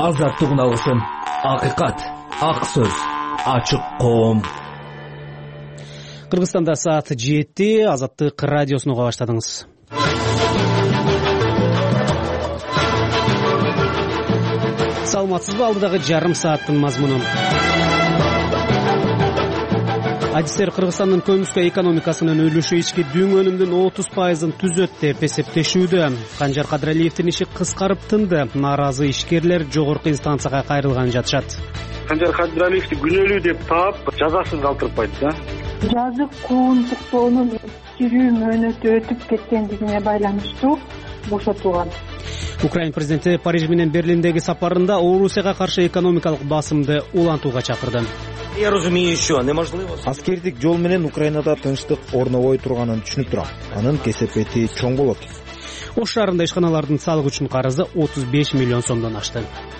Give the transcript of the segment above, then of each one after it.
азаттык үн, акыйкат, ак сөз, ачык коом. Кыргызстанда саат 7, Азаттык радиосуну уга баштадыңыз. Саламатсызбы? Алдыдагы жарым сааттын мазмуну. Адистер Кыргызстандын көмүскө экономикасынын үлүшү ички дүң өнүмдүн 30%-ын түзөт деп эсептешүүдө. Канжар Кадыралиевдин иши кыскарып тынды. Нааразы ишкерлер жогорку инстанцияга кайрылган жатышат. Канжар Кадыралиевди күнөөлүү деп таап, жазасыз калтырбайт да. Жазык куугунтуктоонун сүрүү мөөнөтү өтүп кеткендигине байланыштуу бошотулган. Украина президенти Париж менен Берлиндеги сапарында Орусияга каршы экономикалык басымды улантууга чакырды. Я разумею еще, неможливо. Аскердик жол менен Украинада тынчтык орнобой турганын түшүнүп турам. Анын кесепети чоң болот. Ош шаарында ишканалардын салык үчүн карызы 35 миллион сомдон ашты.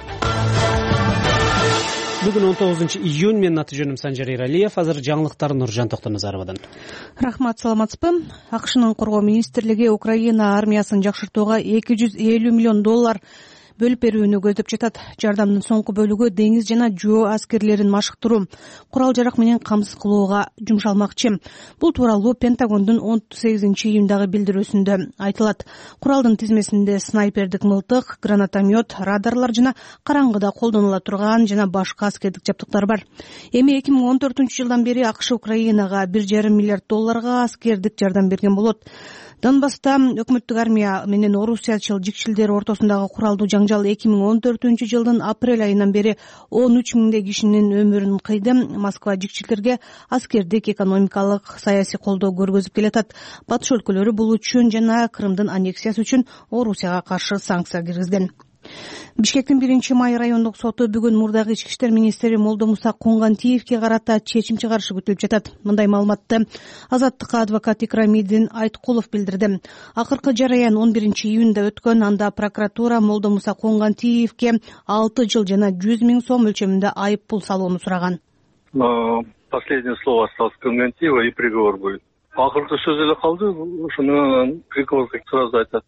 Бүгүн 19-июнь, менин аты жөнүм Санжар Эралиев. Азыр жаңылыктар Нуржан Токтоназаровадан. Рахмат, саламатсызбы? АКШнын коргоо министрлиги Украина армиясын жакшыртууга $250 миллион бөлүп берүүнү көздөп жатат. Жардамдын соңку бөлүгү деңиз жана жөө аскерлерин машыктыруу, курал жарак менен камсыз кылууга жумшалмакчы. Бул тууралуу Пентагондун 18-июндагы билдирүүсүндө айтылат. Куралдын тизмесинде снайпердик мылтык, гранатомет, радарлар жана караңгыда колдонула турган жана башка аскердик жабдыктар бар. Эми 2014-жылдан бери АКШ Украинага $1,5 миллиард аскердик жардам берген болот. Донбасста өкмөттүк армия менен орусиячыл жикшилдер ортосундагы куралдуу жаңжал 2014-жылдын апрель айынан бери 13 миңдей кишинин өмүрүн кыйды. Москва жикшилдерге аскердик, экономикалык, саясий колдоо көргөзүп келатат. Батыш өлкөлөрү бул үчүн жана Крымдын аннексиясы үчүн Орусияга каршы санкция киргизген. Бишкектин 1-май райондук соту бүгүн мурдагы ички иштер министри Молдомуса Коңгантиевге карата чечим чыгарышы күтүлүп жатат. Мындай маалыматты Азаттыкка адвокат Икрамидин Айткулов билдирди. Акыркы жараян 11-июнда өткөн, анда прокуратура Молдомуса Коңгантиевге 6 жыл жана 100 000 сом өлчөмүндө айып пул салууну сураган. Последнее слово осталось Коңгантиева и приговор будет. Акыркы сөз эле калды, ошону приговор сразу айтат.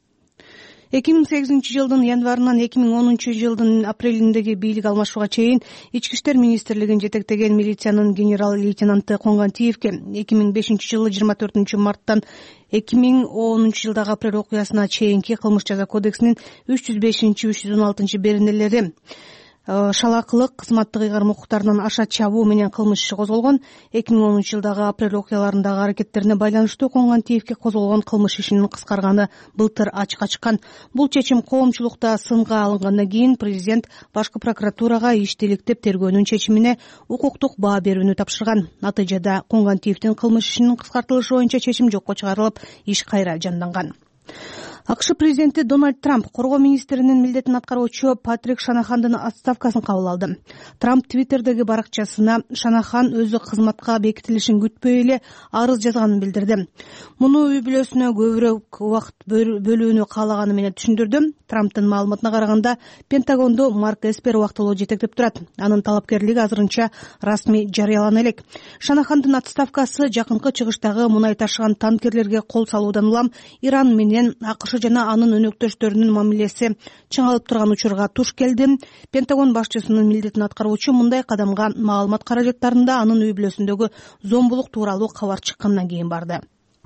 2008-жылдын январынан 2010-жылдын апрелиндеги бийлик алмашууга чейин ички иштер министрлигин жетектеген милициянын генерал-лейтенанты Коңгантиевге 2005-жылы 24 марттан 2010-жылдагы апрель окуясына чейинки кылмыш жаза кодексинин 305-316 беренелери шалакылык, кызматтык ыйгарым укуктарынан аша чабуу менен кылмыш иши козголгон. 2010-жылдагы апрель окуяларындагы аракеттерине байланыштуу Коңгантиевге козголгон кылмыш ишинин кыскарганы былтыр ачыкка чыккан. Бул чечим коомчулукта сынга алынгандан кийин президент башкы прокуратурага ишти иликтеп тергөөнүн чечимине укуктук баа берүүнү тапшырган. Натыйжада Коңгантиевдин кылмыш ишинин кыскартылышы боюнча чечим жокко чыгарылып, иш кайра жанданган. АКШ президенти Дональд Трамп коргоо министринин милдетин аткаруучу Патрик Шанахандын отставкасын кабыл алды. Трамп Твиттердеги баракчасына Шанахан өзү кызматка бекитилишин күтпөй эле арыз жазганын билдирди. Муну үй бүлөсүнө көбүрөөк убакыт бөлүүнү каалаганы менен түшүндүрдү. Трамптын маалыматына караганда, Пентагонду Марк Эспер убактылуу жетектеп турат. Анын талапкерлиги азырынча расмий жарыялана элек. Шанахандын отставкасы жакынкы чыгыштагы мунай ташыган танкерлерге кол салуудан улам Иран менен АКШ жана анын өнөктөштөрүнүн мамилеси чыңалып турган учурга туш келди. Пентагон башчысынын милдетин аткаруучу мындай кадамга маалымат каражаттарында анын үй бүлөсүндөгү зомбулук тууралуу кабар чыккандан кийин барды.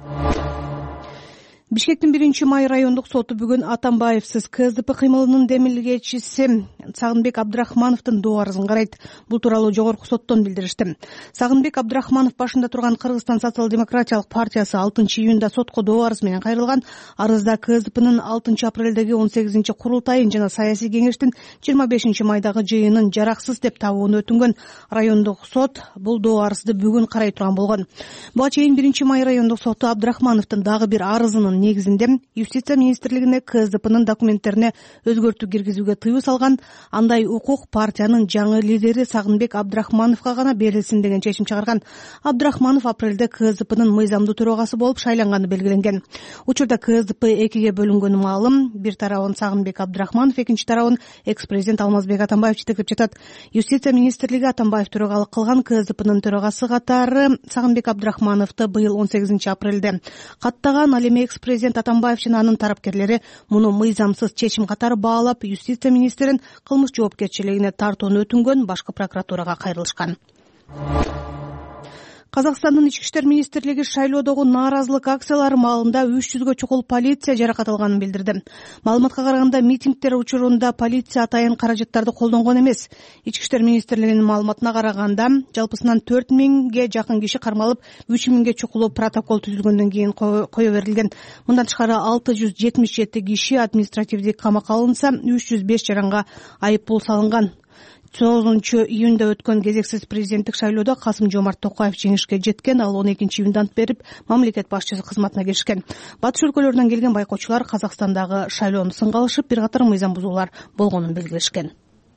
Бишкектин 1-май райондук соту бүгүн Атамбаевсиз КСДП кыймылынын демилгечиси Сагынбек Абдрахмановдун доо арызын карайт. Бул тууралуу жогорку соттон билдиришти. Сагынбек Абдрахманов башында турган Кыргызстан социал-демократиялык партиясы 6-июнда сотко доо арыз менен кайрылган. Арызда КСДПнын 6-апрелдеги 18-курултайын жана саясий кеңештин 25-майдагы жыйынын жараксыз деп табууну өтүнгөн. Райондук сот бул доо арызды бүгүн карай турган болгон. Буга чейин 1-май райондук соту Абдрахмановдун дагы бир арызынын негизинде юстиция министрлигине КСДПнын документтерине өзгөртүү киргизүүгө тыюу салган. Андай укук партиянын жаңы лидери Сагынбек Абдрахмановго гана берилсин деген чечим чыгарган. Абдрахманов апрелде КСДПнын мыйзамдуу төрагасы болуп шайланганы белгиленген. Учурда КСДП экиге бөлүнгөнү маалым. Бир тарабын Сагынбек Абдрахманов, экинчи тарабын экс-президент Алмазбек Атамбаев жетектеп жатат. Юстиция министрлиги Атамбаев төрагалык кылган КСДПнын төрагасы катары Сагынбек Абдрахмановду быйыл 18 апрелде каттаган. Ал эми экс президент Атамбаев жана анын тарапкерлери муну мыйзамсыз чечим катары баалап, юстиция министрин кылмыш жоопкерчилигине тартууну өтүнгөн башкы прокуратурага кайрылышкан. Казакстандын ички иштер министрлиги шайлоодогу нааразылык акциялары маалында 300гө чукул полиция жаракат алганын билдирди. Маалыматка караганда, митингдер учурунда полиция атайын каражаттарды колдонгон эмес. Ички иштер министрлигинин маалыматына караганда, жалпысынан 4000ге жакын киши кармалып, 3000ге чукулу протокол түзүлгөндөн кийин кое берилген. Мындан тышкары 677 киши административдик камакка алынса, 305 жаранга айыппул салынган. 9-июнда өткөн кезексиз президенттик шайлоодо Касым-Жомарт Токаев жеңишке жеткен, ал 12-июнда ант берип, мамлекет башчысы кызматына киришкен. Батыш өлкөлөрүнөн келген байкоочулар Казакстандагы шайлоону сынга алышып, бир катар мыйзам бузуулар болгонун белгилешкен.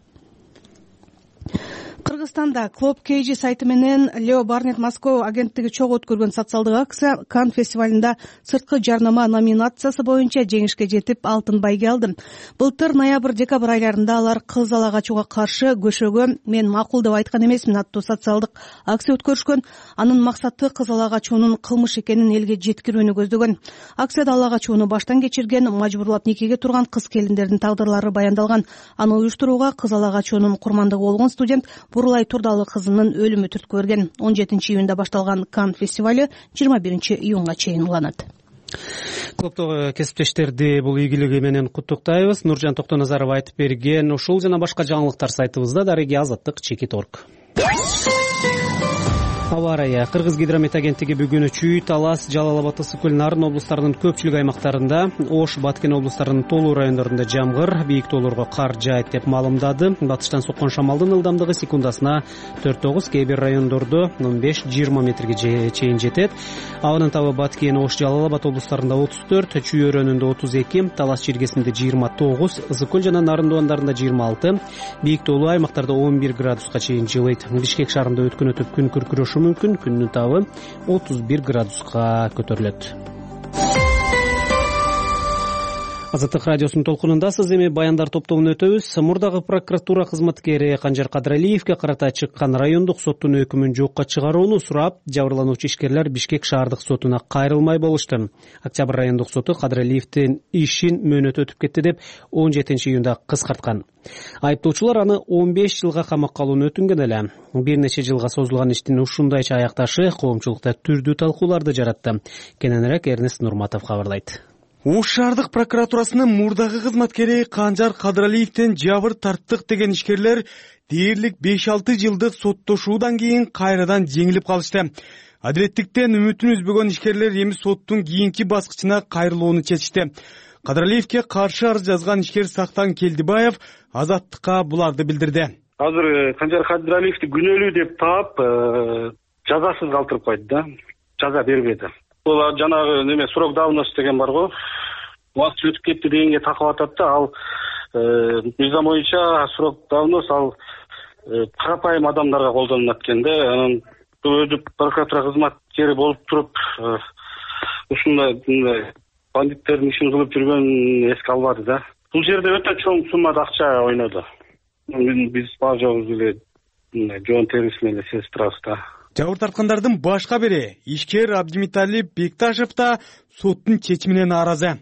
Кыргызстанда Club KG сайты менен Leo Burnett Москва агенттиги чогуу өткөргөн социалдык акция Канн фестивалында сырткы жарнама номинациясы боюнча жеңишке жетип, алтын байге алды. Былтыр ноябрь-декабрь айларында алар кыз ала качууга каршы көшөгө "Мен макул деп айткан эмесмин" аттуу социалдык акция өткөрүшкөн. Анын максаты кыз ала качуунун кылмыш экенин элге жеткирүүнү көздөгөн. Акцияда ала качууну баштан кечирген, мажбурлап никеге турган кыз келиндердин тагдырлары баяндалган. Аны уюштурууга кыз ала качуунун курмандыгы болгон студент Бурулай Турдалы кызынын өлүмү түрткү берген. 17-июнда башталган Канн фестивалы 21-июнга чейин уланат. Клубтогу кесиптештерди бул ийгилиги менен куттуктайбыз. Нуржан Токтоназаров айтып берген ушул жана башка жаңылыктар сайтыбызда. Дареги Азаттык Чекит.орг. Аба ырайы. Кыргыз гидромет агенттиги бүгүн Чүй, Талас, Жалал Абад, Ысык Көл, Нарын облустарынын көпчүлүк аймактарында, Ош, Баткен облустарынын толуу райондорунда жамгыр, бийик тоолорго кар жаайт деп маалымдады. Батыштан соккон шамалдын ылдамдыгы секундасына 4-9, кээ бир райондордо 15-20 метрге чейин жетет. Абанын табы Баткен, Ош, Жалал Абад облустарында 34, Чүй өрөөнүндө 32, Талас чиркесинде 29, Ысык Көл жана Нарын дубандарында 26, бийик тоолуу аймактарда 11 градуска чейин жылыйт. Бишкек шаарында өткөн өтүп күн күркүрөшү мүмкүн, күндүн табы 31 градуска көтөрүлөт. Азаттык радиосунун толкунундасыз. Эми баяндар топтомун өтөбүз. Мурдагы прокуратура кызматкери Канжар Кадралиевке карата чыккан райондук соттун өкүмүн жокко чыгарууну сурап, жабырлануучу ишкерлер Бишкек шаардык сотуна кайрылмай болушту. Октябрь райондук соту Кадралиевдин ишин мөөнөтү өтүп кетти деп 17-июнда кыскарткан. Айыптоочулар аны 15 жылга камакка алууну өтүнгөн эле. Бир нече жылга созулган иштин ушундайча аякташы коомчулукта түрдүү талкууларды жаратты. Кененирээк Эрнест Нурматов кабарлайт. Ош шаардык прокуратурасынын мурдагы кызматкери Канжар Кадралиевден жабыр тарттык деген ишкерлер дээрлик 5-6 жылдык соттошуудан кийин кайрадан жеңилип калышты. Адилеттиктен үмүтүн үзбөгөн ишкерлер эми соттун кийинки баскычына кайрылууну чечишти. Кадралиевке каршы арыз жазган ишкер Сактан Келдибаев Азаттыкка буларды билдирди. Азыр Канжар Кадралиевди күнөөлүү деп таап, жазасыз калтырып койду да. Жаза бербеди. Бул жанагы неме срок давности деген бар го. Убакыт өтүп кетти дегенге такып атат да, ал мыйзам боюнча срок давность ал карапайым адамдарга колдонулат экен да. Анан өзү прокуратура кызматкери болуп туруп ушундай бандиттердин ишин кылып жүргөн эске албады да. Бул жерде өтө чоң суммада акча ойноду. Биз бажабыз эле жоон терisi менен сезип турабыз да. Жабыр тарткандардын башка бири ишкер Абдимиталип Бекташев да соттун чечимине нааразы.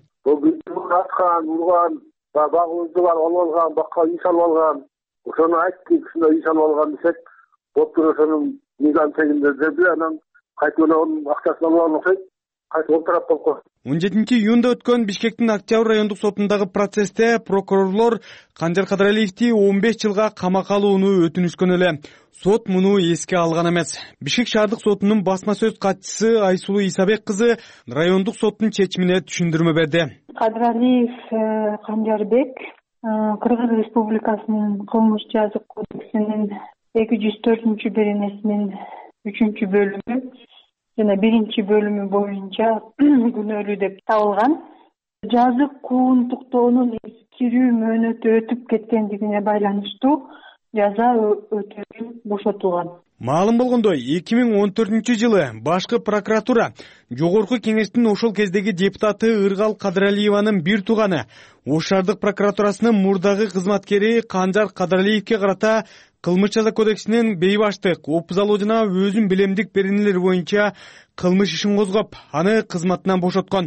Аткан, урган, багыбызды бар алган, бакка үй салып алган. Ошону айттык, ушундай үй салып алган десек, доктор ошонун мыйзам чегиндерди, анан кайтып онун акчасын алып алган окшойт. Кайтып ол тарап болуп калды. 17-июнда өткөн Бишкектин Октябрь райондук сотундагы процессте прокурорлор Канжар Кадралиевди 15 жылга камакка алууну өтүнүшкөн эле. Сот муну эске алган эмес. Бишкек шаардык сотунун басма сөз катчысы Айсулуу Исабек кызы райондук соттун чечимине түшүндүрмө берди. Кадралиев Канжарбек Кыргыз Республикасынын кылмыш жазык кодексинин 204-беренесинин 3-бөлүмү жана 1-бөлүмү боюнча күнөөлүү деп табылган. Жазык куугунтуктоонун эскирүү мөөнөтү өтүп кеткендигине байланыштуу жаза өтөдөн бошотулган. Маалым болгондой, 2014-жылы башкы прокуратура Жогорку кеңештин ошол кездеги депутаты Ыргал Кадралиеванын бир тууганы Ош шаардык прокуратурасынын мурдагы кызматкери Канжар Кадралиевке карата кылмыш жаза кодексинин бейбаштык, опузалоо жана өзүн билемдик беренелер боюнча кылмыш ишин козгоп, аны кызматынан бошоткон.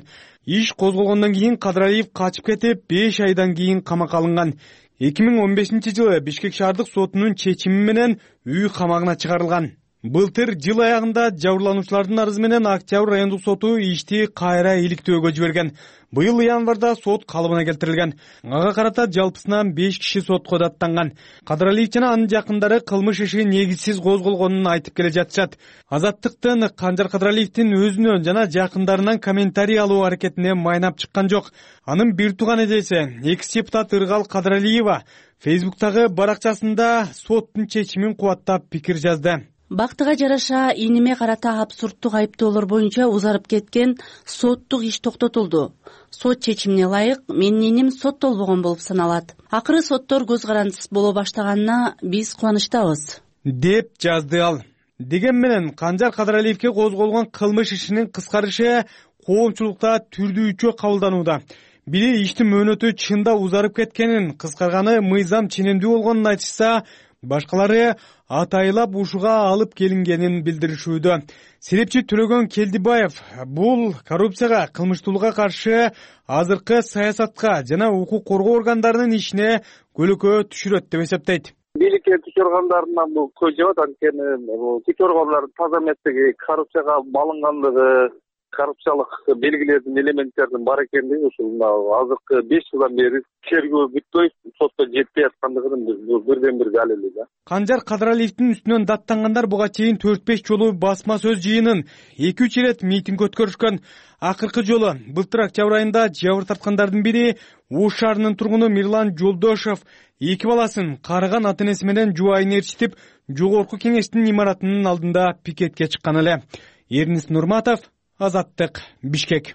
Иш козголгондон кийин Кадралиев качып кетип 5 айдан кийин камакка алынган. 2015-жылы Бишкек шаардык сотунун чечими менен үй камагына чыгарылган. Былтыр жыл аягында жабырлануучулардын арызы менен Октябрь райондук соту ишти кайра иликтөөгө жиберген. Быйыл январда сот калыбына келтирилген. Ага карата жалпысынан 5 киши сотко даттанган. Кадралиев жана анын жакындары кылмыш иши негизсиз козголгонун айтып келе жатышат. Азаттыктын Канжар Кадралиевдин өзүнөн жана жакындарынан комментарий алуу аракетине майнап чыккан жок. Анын бир тууган эжеси, экс-депутат Ыргал Кадралиева Фейсбуктагы баракчасында соттун чечимин кубаттап пикир жазды. Бактыга жараша иниме карата абсурдтук айыптоолор боюнча узарып кеткен соттук иш токтотулду. Сот чечимине ылайык менин иним соттолбогон болуп саналат. Акыры соттор көз карандысыз боло баштаганына биз кубанычтабыз, деп жазды ал. Деген менен Канжар Кадралиевке козголгон кылмыш ишинин кыскарышы коомчулукта түрдүүчө кабылданууда. Бири иштин мөөнөтү чында узарып кеткенин, кыскарганы мыйзам ченемдүү болгонун айтышса, башкалары атайлап ушуга алып келингенин билдиришүүдө. Серепчи Төрөгөн Келдибаев бул коррупцияга, кылмыштуулукка каршы азыркы саясатка жана укук коргоо органдарынын ишине көлөкө түшүрөт деп эсептейт. Бийликке күч органдарынан бул көз жабат, анткени күч органдары таза эместиги, коррупцияга малынгандыгы, коррупциялык белгилердин элементтердин бар экендиги ушул азыркы 5 жылдан бери тергөө бүтпөй сотко жетпей аткандыгынын бирден бир далили да. Канжар Кадралиевдин үстүнөн даттангандар буга чейин 4-5 жолу басма сөз жыйынын, 2-3 ирет митинг өткөрүшкөн. Акыркы жолу былтыр октябрь айында жабыр тарткандардын бири Ош шаарынын тургуну Мирлан Жолдошов 2 баласын карыган ата-энеси менен жубайын ээрчитип, жогорку кеңештин имаратынын алдында пикетке чыккан эле. Эрнис Нурматов, Азаттык, Бишкек.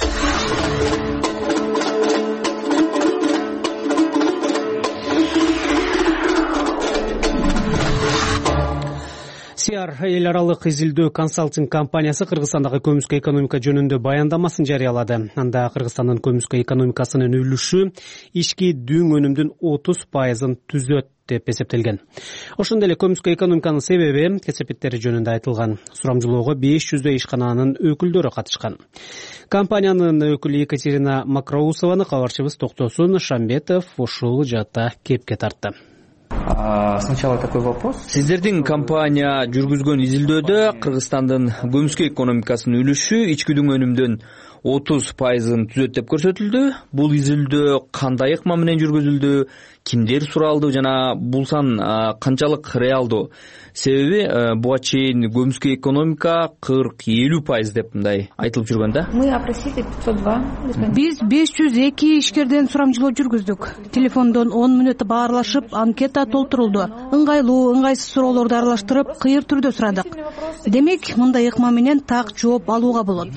СИАР эл аралык изилдөө консалтинг компаниясы Кыргызстандагы көмүскө экономика жөнүндө баяндамасын жарыялады. Анда Кыргызстандын көмүскө экономикасынын үлүшү ички дүң өнүмдүн 30%-ын түзөт деп эсептелген. Ошондой эле көмүскө экономиканын себеби, кесепеттери жөнүндө айтылган. Сурамжылоого 500 ишкананын өкүлдөрү катышкан. Компаниянын өкүлү Екатерина Макроусованы кабарчыбыз Токтосун Шамбетов ушул жаатта кепке тартты. Сначала такой вопрос. Сиздердин компания жүргүзгөн изилдөөдө Кыргызстандын көмүскө экономикасынын үлүшү ички дүң өнүмдүн 30%-ын түзөт деп көрсөтүлдү. Бул изилдөө кандай ыкма менен жүргүзүлдү, кимдер суралды жана бул сан канчалык реалдуу? Себеби буга чейин көмүскө экономика 40-50% деп мындай айтылып жүргөн да. Мы опросили 502. Биз 502 ишкерден сурамжылоо жүргүздүк. Телефондон 10 мүнөт баарлашып, анкета толтурулду. Ыңгайлуу, ыңгайсыз суроолорду аралаштырып, кыйыр түрдө сурадык. Демек, мындай ыкма менен так жооп алууга болот.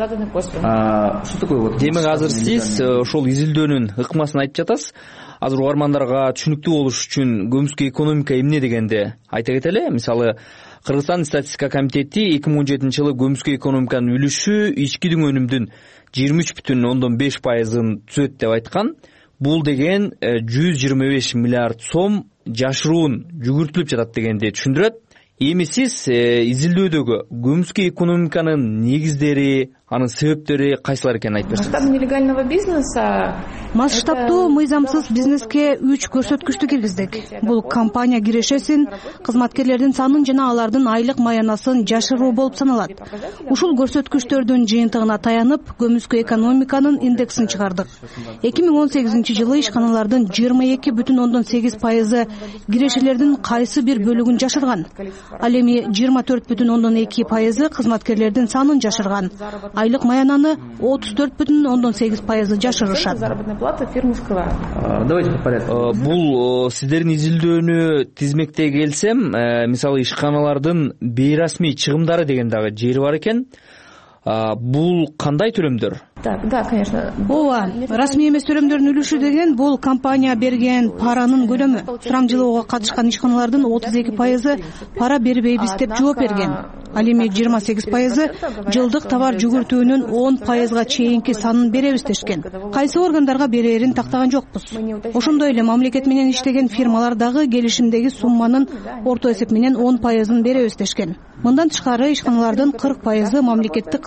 Демек азыр сиз ошол изилдөөнүн ыкмасын айтып жатасыз. Азыр угармандарга түшүнүктүү болуш үчүн көмүскө экономика эмне дегенде айта кетели. Мисалы, Кыргызстан статистика комитети 2017-жылы көмүскө экономиканын үлүшү ички дүң өнүмдүн 23,5%-ын түзөт деп айткан. Бул деген 125 миллиард сом жашыруун жүгүртүлүп жатат дегенди түшүндүрөт. Эми сиз изилдөөдөгү көмүскө экономиканын негиздери, анын себептери кайсылар экенин айтып берсеңиз. Масштаб нелегального бизнеса. Масштабтуу мыйзамсыз бизнеске 3 көрсөткүчтү киргиздик. Бул компания кирешесин, кызматкерлердин санын жана алардын айлык маянасын жашыруу болуп саналат. Ушул көрсөткүчтөрдүн жыйынтыгына таянып, көмүскө экономиканын индексин чыгардык. 2018-жылы ишканалардын 22,8% кирешелердин кайсы бир бөлүгүн жашырган. Ал эми 24,2% кызматкерлердин санын жашырган. Айлык маянаны 34,8% жашырышат. Давайте по порядку. Бул сиздердин изилдөөнү тизмектей келсем, мисалы ишканалардын бейрасмий чыгымдары деген дагы жери бар экен. Бул кандай төлөмдөр? Да, конечно. Ооба, расмий эмес төлөмдөрдүн үлүшү деген бул компания берген паранын көлөмү. Сурамжылоого катышкан ишканалардын 32% пара бербейбиз деп жооп берген. Ал эми 28% жылдык товар жүгүртүүнүн 10%га чейинки санын беребиз дешкен. Кайсы органдарга берерин тактаган жокпуз. Ошондой эле мамлекет менен иштеген фирмалар дагы келишимдеги сумманын орто эсеп менен 10%ын беребиз дешкен. Мындан тышкары ишканалардын 40% мамлекеттик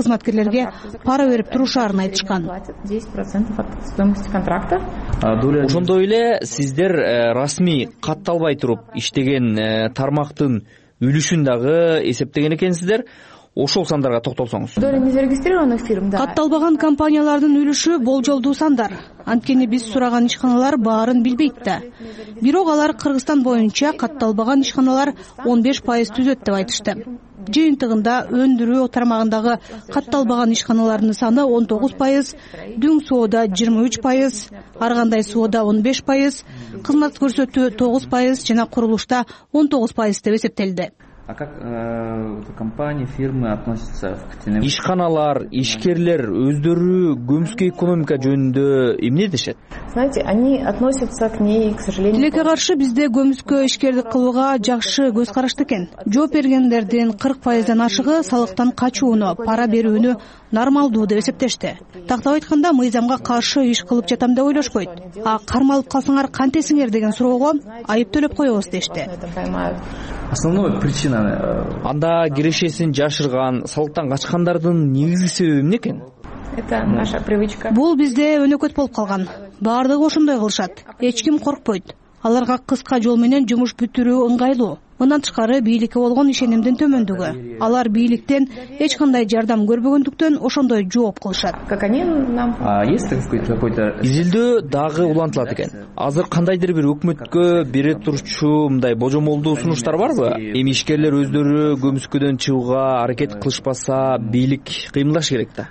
кызматкерлерге пара берип турушаарын айтышкан. 10% от стоимости контракта. Ошондой эле сиздер расмий катталбай туруп иштеген тармактын үлүшүн дагы эсептеген экенсиздер. Ошол сандарга токтолсоңуз. Доля незарегистрированных фирм, да. Катталбаган компаниялардын үлүшү болжолдуу сандар. Анткени биз сураган ишканалар баарын билбейт да. Бирок алар Кыргызстан боюнча катталбаган ишканалар 15% түзөт деп айтышты. Жыйынтыгында өндүрүү тармагындагы катталбаган ишканалардын саны 19%, дүң соода 23%, ар кандай соода 15%, кызмат көрсөтүү 9% жана курулушта 19% деп эсептелди. А как компании, фирмы относятся к теневым? Ишканалар, ишкерлер өздөрү көмүскө экономика жөнүндө эмне дешет? Знаете, они относятся к ней, к сожалению. Тилекке каршы бизде көмүскө ишкердик кылууга жакшы көз карашты экен. Жооп бергендердин 40%дан ашыгы салыктан качууну, пара берүүнү нормалдуу деп эсептешти. Тактап айтканда, мыйзамга каршы иш кылып жатам деп ойлошпойт. А кармалып калсаңар кантесиңер деген суроого айып төлөп коебуз дешти. Основная причина. Анда кирешесин жашырган, салыктан качкандардын негизги себеби эмне экен? Это наша привычка. Бул бизде өнөкөт болуп калган. Баардыгы ошондой кылышат. Эч ким коркпойт. Аларга кыска жол менен жумуш бүтүрүү ыңгайлуу. Мындан тышкары бийликке болгон ишенимдин төмөндүгү. Алар бийликтен эч кандай жардам көрбөгөндүктөн ошондой жооп кылышат. Как они нам? Есть какой-то Изилдөө дагы улантылат экен. Азыр кандайдыр бир өкмөткө бере турчу мындай божомолдуу сунуштар барбы? Эми ишкерлер өздөрү көмүскөдөн чыгууга аракет кылышпаса, бийлик кыймылдаш керек да.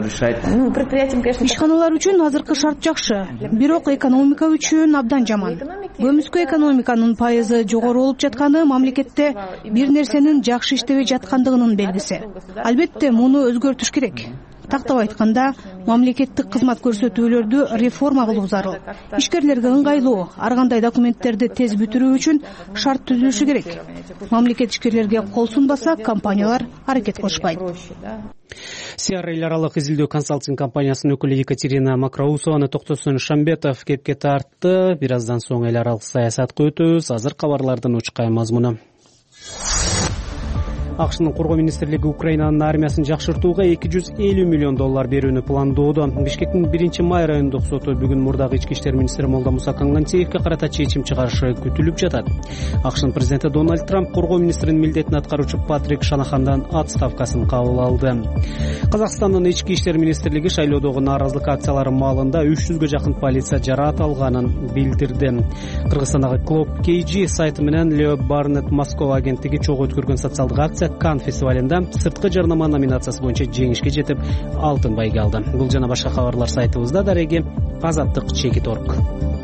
Ишканалар үчүн азыркы шарт жакшы, бирок экономика үчүн абдан жаман. Көмүскө экономиканын пайызы жогору болуп жатканы мамлекетте бир нерсенин жакшы иштебей жаткандыгынын белгиси. Албетте, муну өзгөртүш керек. Тактап айтканда, мамлекеттик кызмат көрсөтүүлөрдү реформа кылуу зарыл. Ишкерлерге ыңгайлуу, ар кандай документтерди тез бүтүрүү үчүн шарт түзүлүшү керек. Мамлекет ишкерлерге кол сунбаса, компаниялар аракет кылышпайт. Сиара эл аралык изилдөө консалтинг компаниясынын өкүлү Екатерина Макроусованы Токтосун Шамбетов кепке тартты. Бир аздан соң эл аралык саясатка өтөбүз. Азыр кабарлардын учкай мазмуну. АКШнын коргоо министрлиги Украинанын армиясын жакшыртууга $250 миллион берүүнү пландоодо. Бишкектин 1-май райондук соту бүгүн мурдагы ички иштер министри Молда Муса Кангантеевге карата чечим чыгарышы күтүлүп жатат. АКШнын президенти Дональд Трамп коргоо министринин милдетин аткаруучу Патрик Шанахандан отставкасын кабыл алды. Казакстандын ички иштер министрлиги шайлоодогу нааразылык акциялары маалында 300гө жакын полиция жараат алганын билдирди. Кыргызстандагы Клуб KG сайты менен Лео Барнет Москва агенттиги чогуу өткөргөн социалдык акция Кан фестивалында сырткы жарнама номинациясы боюнча жеңишке жетип, алтын байге алды. Бул жана башка кабарлар сайтыбызда дареги azаттык.org.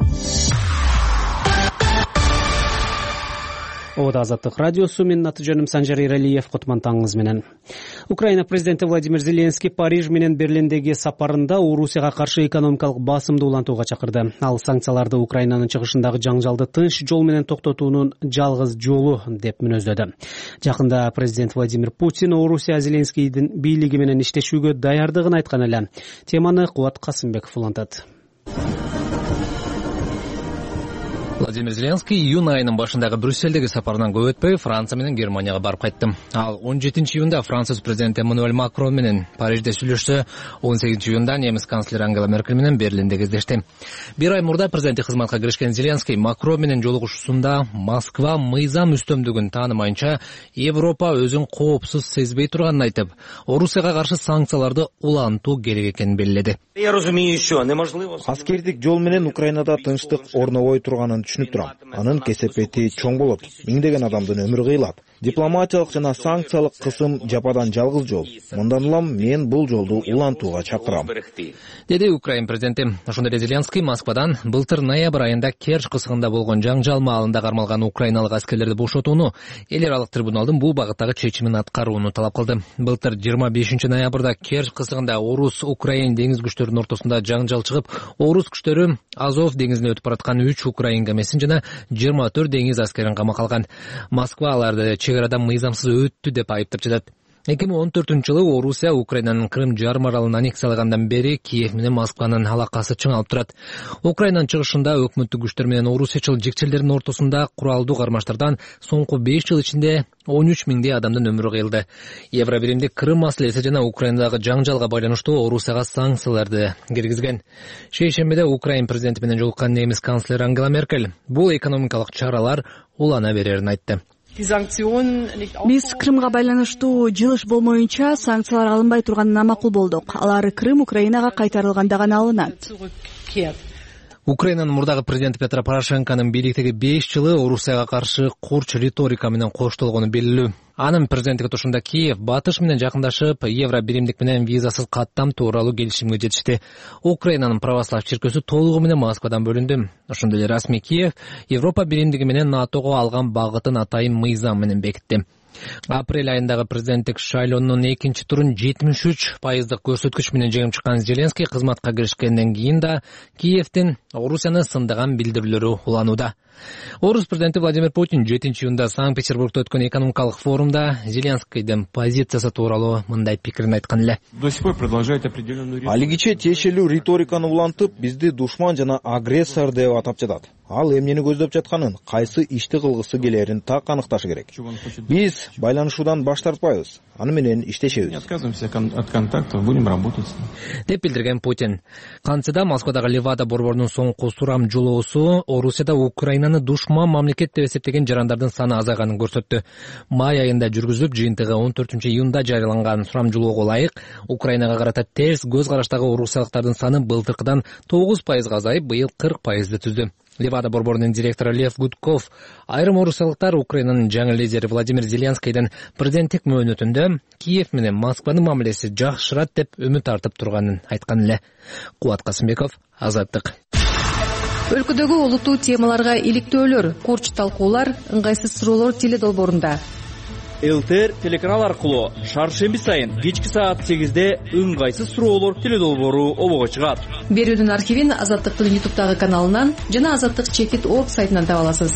Ода Азаттык радиосу, менин аты жөнүм Санжар Иралиев, кутмантаңыз менен. Украина президенти Владимир Зеленский Париж менен Берлиндеги сапарында Орусияга каршы экономикалык басымды улантууга чакырды. Ал санкцияларды Украинанын чыгышындагы жаңжалды тынч жол менен токтотуунун жалгыз жолу деп мүнөздөдү. Жакында президент Владимир Путин Орусия Зеленскийдин бийлиги менен иштешүүгө даярдыгын айткан эле. Теманы Кубат Касымбеков улантат. Владимир Зеленский июнь айынын башындагы Брюссельдеги сапарынан көп өтпөй Франция менен Германияга барып кайтты. Ал 17-июнда Француз президенти Эммануэль Макрон менен Парижде сүйлөшсө, 18-июнда немис канцлери Ангела Меркель менен Берлинде кездешти. Бир ай мурда президенттик кызматка киришкен Зеленский Макрон менен жолугушуусунда Москва мыйзам үстөмдүгүн таанымайынча Европа өзүн коопсуз сезбей турганын айтып, Орусияга каршы санкцияларды улантуу керек экенин белгиледи. Аскердик жол менен Украинада тынчтык орнобой турганын түшүнүп турам. Анын кесепети чоң болот. Миңдеген адамдын өмүрү кыйылат. Дипломатиялык жана санкциялык кысым жападан жалгыз жол. Мындан улам мен бул жолду улантууга чакырам. Деди Украин президенти. Ошондой эле Зеленский Москвадан былтыр ноябрь айында Керчь кысыгында болгон жаңжал маалында кармалган украиналык аскерлерди бошотууну, эл аралык трибуналдын бул багыттагы чечимин аткарууну талап кылды. Былтыр 25 ноябрда Керчь кысыгында Орус-Украин деңиз күчтөрүнүн ортосунда жаңжал чыгып, Орус күчтөрү Азов деңизине өтүп бараткан 3 Украин кемесин жана 24 деңиз аскерин камакка алган. Москва аларды чек арадан мыйзамсыз өттү деп айыптап жатат. 2014-жылы Орусия Украинанын Крым жарым аралын аннексиялагандан бери Киев менен Москванын алакасы чыңалып турат. Украинанын чыгышында өкмөттүк күчтөр менен орусиячыл жекчелердин ортосунда куралдуу кармаштардан соңку 5 жыл ичинде 13 миңдей адамдын өмүрү кыйылды. Евробиримдик Крым маселеси жана Украинадагы жаңжалга байланыштуу Орусияга санкцияларды киргизген. Шейшембиде Украин президенти менен жолуккан немис канцлери Ангела Меркель бул экономикалык чаралар улана берерин айтты. Биз Крымга байланыштуу жылыш болмоюнча санкциялар алынбай турганына макул болдук. Алар Крым Украинага кайтарылганда гана алынат. Украинанын мурдагы президенти Петро Порошенконун бийликтеги 5 жылы Орусияга каршы курч риторика менен коштолгону белгилүү. Анын президенттик отурушунда Киев Батыш менен жакындашып, Евробиримдик менен визасыз каттам тууралуу келишимге жетишти. Украинанын православ чиркөөсү толугу менен Москвадан бөлүндү. Ошондой эле расмий Киев Европа биримдиги менен НАТОго алган багытын атайын мыйзам менен бекитти. Апрель айындагы президенттик шайлоонун экинчи турун 73% көрсөткүч менен жеңип чыккан Зеленский кызматка киришкенден кийин да Киевдин Орусияны сындаган билдирүүлөрү уланууда. Орус президенти Владимир Путин 7-июнда Санкт-Петербургда өткөн экономикалык форумда Зеленскийдин позициясы тууралуу мындай пикирин айткан эле. Алигиче тиешелүү риториканы улантып, бизди душман жана агрессор деп атап жатат. Ал эмнени көздөп жатканын, кайсы ишти кылгысы келерин так аныкташы керек. Биз байланышуудан баш тартпайбыз, аны менен иштешебиз. Деп билдирген Путин. Кантсе Москвадагы Левада борборунун соңку сурам жолоосу Орусияда Украинаны душман мамлекет деп эсептеген жарандардын саны азайганын көрсөттү. Май айында жүргүзүлүп, жыйынтыгы 14-июнда жарыяланган сурам жолоого ылайык Украинага карата терс көз караштагы орусиялыктардын саны былтыркыдан 9% азайып, быйыл 40% түздү. Левада борборунун директору Лев Гудков айрым орусиялыктар Украинанын жаңы лидери Владимир Зеленскийдин президенттик мөөнөтүндө Киев менен Москванын мамилеси жакшырат деп үмүт артып турганын айткан эле. Кубат Касымбеков, Азаттык. Өлкөдөгү олуттуу темаларга иликтөөлөр, курч талкуулар, ыңгайсыз суроолор теледолбоорунда. ЛТР телеканал аркылуу шаршемби сайын кечки саат 8-де ыңгайсыз суроолор теледолбоору обого чыгат. Берүүнүн архивин Азаттыктын YouTube'дагы каналынан жана Азаттык чекит орг сайтынан таба аласыз.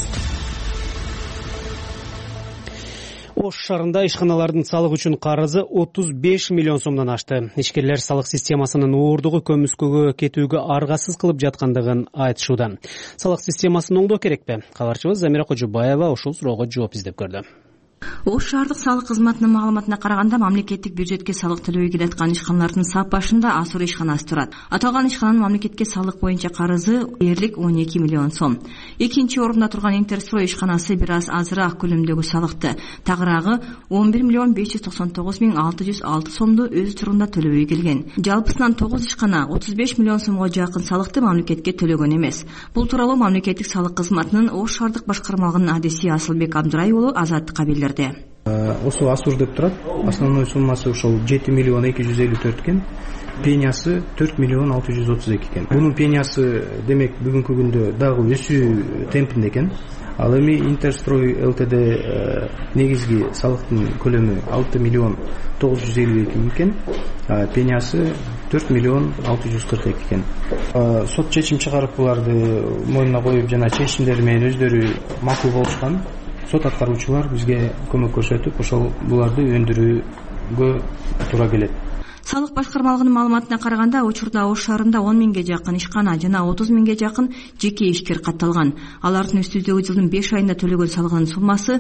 Ош шаарында ишканалардын салык үчүн карызы 35 миллион сомдон ашты. Ишкерлер салык системасынын уурдугу көмүскөгө кетүүгө аргасыз кылып жаткандыгын айтышууда. Салык системасын оңдоо керекпи? Кабарчыбыз Замира Кожубаева ушул суроого жооп издеп көрдү. Ош шаардык салык кызматынын маалыматына караганда, мамлекеттик бюджетке салык төлөбөй келаткан ишканалардын сап башында Асур ишканасы турат. Аталган ишкананын мамлекетке салык боюнча карызы дээрлик 12 миллион сом. Экинчи орунда турган Интерстрой ишканасы бир аз азыраак көлөмдөгү салыкты, тагыраагы 11 миллион 599 миң 606 сомду өз турунда төлөбөй келген. Жалпысынан 9 ишкана 35 миллион сомго жакын салыкты мамлекетке төлөгөн эмес. Бул тууралуу мамлекеттик салык кызматынын Ош шаардык башкармалыгынын адиси Асылбек Абдырай уулу Азаттыкка билдирди. Осу Асур деп турат. Основной суммасы ошол 7 миллион 254 экен. Пениясы 4 миллион 632 экен. Бунун пениясы демек бүгүнкү күндө дагы өсүү темпинде экен. Ал эми Интерстрой ЛТД негизги салыктын көлөмү 6 миллион 952 миң экен. Пениясы 4 миллион 642 экен. Сот чечим чыгарып буларды мойнуна коюп жана чечимдери менен өздөрү макул болушкан. Сот аткаруучулар бизге көмөк көрсөтүп, ошол буларды өндүрүүгө туура келет. Салык башкармалыгынын маалыматына караганда, учурда Ош шаарында 10 миңге жакын ишкана жана 30 миңге жакын жеке ишкер катталган. Алардын үстүздөгү жылдын 5 айында төлөгөн салыгынын суммасы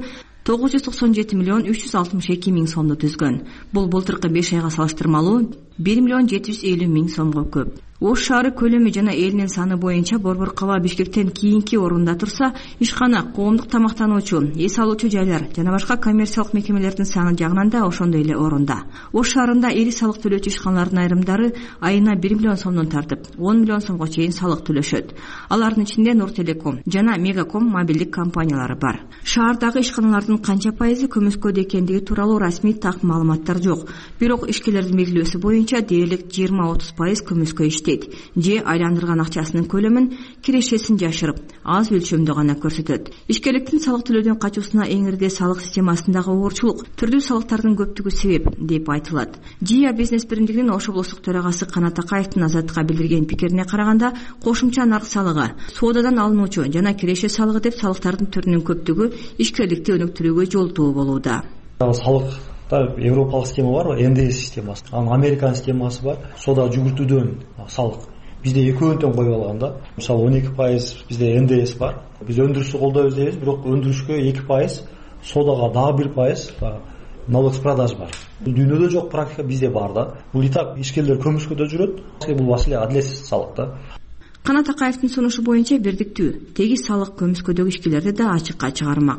997 миллион 362 миң сомду түзгөн. Бул былтыркы 5 айга салыштырмалуу 1 миллион 750 миң сомго көп. Ош шаары көлөмү жана элинин саны боюнча Борбор кала Бишкектен кийинки орунда турса, ишкана, коомдук тамактануучу, эс алуучу жайлар жана башка коммерциялык мекемелердин саны жагынан да ошондой эле орунда. Ош шаарында ири салык төлөөчү ишканалардын айрымдары айына 1 миллион сомдон тартып, 10 миллион сомго чейин салык төлөшөт. Алардын ичинде Нуртелеком жана Мегаком мобилдик компаниялары бар. Шаардагы ишканалардын канча пайызы көмүскөдө экендиги тууралуу расмий так маалыматтар жок. Бирок ишкерлердин белгилөөсү боюнча дээрлик 20-30% көмүскө иштейт. Же айландырган акчасынын көлөмүн, кирешесин жашырып, аз өлчөмдө гана көрсөтөт. Ишкерликтин салык төлөөдөн качуусуна эң ирде салык системасындагы оорчулук, түрдүү салыктардын көптүгү себеп деп айтылат. ЖИА бизнес биримдигинин Ош облустук төрагасы Канат Акаевдин Азаттыкка билдирген пикирине караганда, кошумча нарк салыгы, соодадан алынуучу жана киреше салыгы деп салыктардын түрүнүн көптүгү ишкерликти өнүктүрүүгө жолтоо болууда. Салык Европалык система барбы, НДС системасы, анан Американ системасы бар. Сода жүгүртүүдөн салык. Бизде экөөнү тең коюп алган да. Мисалы 12% бизде НДС бар. Биз өндүрүштү колдойбуз дейбиз, бирок өндүрүшкө 2%, содага дагы 1% налог с продаж бар. Бул дүйнөдө жок практика, бизде бар да. Бул и так ишкерлер көмүскөдө жүрөт. Бул маселе адилетсиз салык да. Канат Акаевдин сунушу боюнча бирдиктүү тегиз салык көмүскөдөгү ишкерлерди да ачыкка чыгармак.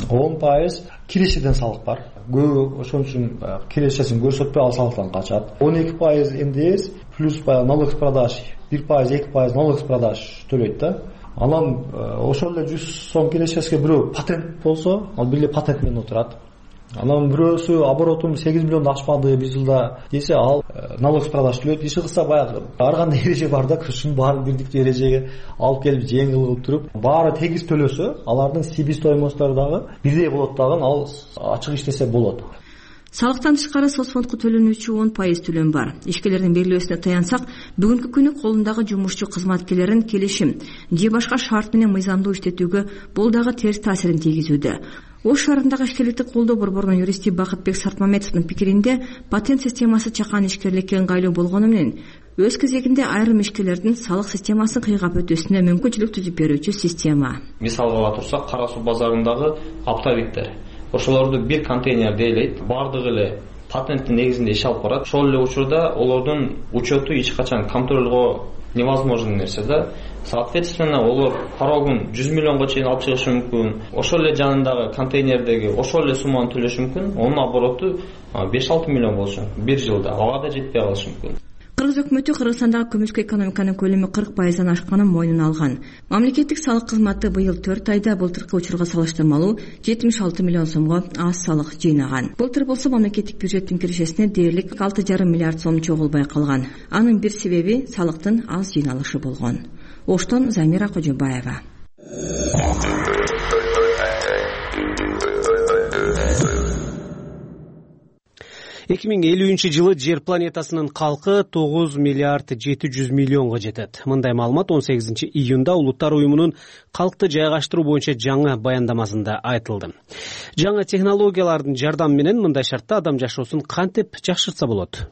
10% кирешеден салык бар. Көбү ошон үчүн кирешесин көрсөтпөй ал салыктан качат. 12% НДС плюс налог с продаж, 1%, 2% налог с продаж төлөйт да. Анан ошол эле 100 сом кирешеске бирөө патент болсо, ал бир эле патент менен отурат. Анан бирөөсү оборотум 8 миллионду ашпады бир жылда десе, ал налог с продаж төлөйт. Иши кылса баягы ар кандай эреже бар да, ушунун баарын бирдиктүү эрежеге алып келип жеңил кылып туруп, баары тегиз төлөсө, алардын себестоимосттору дагы бирдей болот дагы, ал ачык иштесе болот. Салыктан тышкары соцфондко төлөнүүчү 10% төлөм бар. Ишкерлердин белгилөөсүнө таянсак, бүгүнкү күнү колундагы жумушчу кызматкерлерин келишим же башка шарт менен мыйзамдуу иштетүүгө бул дагы терс таасирин тийгизүүдө. Ош шаарындагы ишкерликти колдоо борборунун юристи Бакытбек Сартмамедовдун пикиринде, патент системасы чакан ишкерликке ыңгайлуу болгону менен өз кезегинде айрым ишкерлердин салык системасын кыйгап өтүүсүнө мүмкүнчүлүк түзүп берүүчү система. Мисалга ала турсак, Кара суу базарындагы оптовиктер, ошолорду бир контейнерде элейт, бардыгы эле патенттин негизинде иш алып барат. Ошол эле учурда олордун учету эч качан контролго невозможный нерсе да. Соответственно, олар порогун 100 миллионго чейин алып чыгышы мүмкүн. Ошол эле жанындагы контейнердеги ошол эле сумманы төлөшү мүмкүн. Онун обороту 5-6 миллион болушу мүмкүн бир жылда. Ага да жетпей калышы мүмкүн. Кыргыз өкмөтү Кыргызстандагы көмүскө экономиканын көлөмү 40%дан ашканын мойнуна алган. Мамлекеттик салык кызматы быйыл 4 айда былтыркы учурга салыштырмалуу 76 миллион сомго аз салык жыйнаган. Былтыр болсо мамлекеттик бюджеттин киришесине дээрлик 6,5 миллиард сом чогулбай калган. Анын бир себеби салыктын аз жыйналышы болгон. Оштон Замира Кожобаева. 2050 жылы жер планетасынын калкы 9 миллиард 700 миллионго жетет. Мындай маалымат 18 июнда Улуттар уюмунун калкты жайгаштыруу боюнча жаңы баяндамасында айтылды. Жаңы технологиялардын жардамы менен мындай шартта адам жашоосун кантип жакшыртса болот?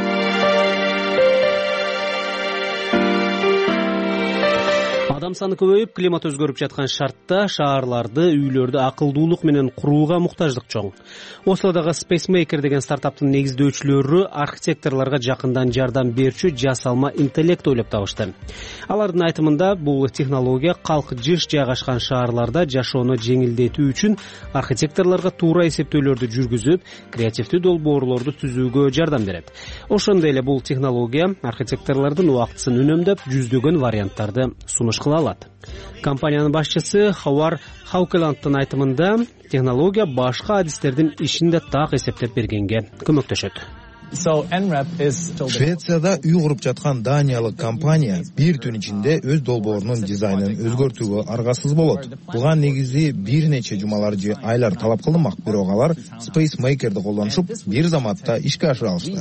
Адам саны көбөйүп, климат өзгөрүп жаткан шартта шаарларды, үйлөрдү акылдуулук менен курууга муктаждык чоң. Ослодогу Spacemaker деген стартаптын негиздөөчүлөрү архитекторлорго жакындан жардам берүүчү жасалма интеллект ойлоп табышты. Алардын айтымында бул технология калк жыш жайгашкан шаарларда жашоону жеңилдетүү үчүн архитекторлорго туура эсептөөлөрдү жүргүзүп, креативдүү долбоорлорду түзүүгө жардам берет. Ошондой эле бул технология архитекторлордун убактысын үнөмдөп, жүздөгөн варианттарды сунуш кыла алат. Компаниянын башчысы Ховар Хаукеландтын айтымында технология башка адистердин ишин да так эсептеп бергенге көмөктөшөт. Швецияда үй куруп жаткан даниялык компания бир түн ичинде өз долбоорунун дизайнын өзгөртүүгө аргасыз болот. Буга негизи бир нече жумалар же айлар талап кылынмак, бирок алар Spacemaker'ды колдонушуп, бир заматта ишке ашыра алышты.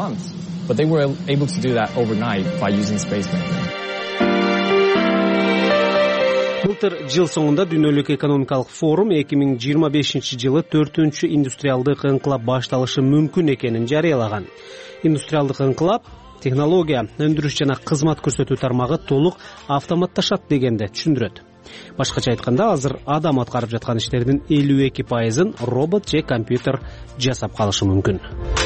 Былтыр жыл соңунда Дүйнөлүк экономикалык форум 2025 жылы 4-чү индустриалдык ыңкылап башталышы мүмкүн экенин жарыялаган. Индустриалдык ыңкылап технология, өндүрүш жана кызмат көрсөтүү тармагы толук автоматташат дегенди түшүндүрөт. Башкача айтканда, азыр адам аткарып жаткан иштердин 52%-ын робот же компьютер жасап калышы мүмкүн.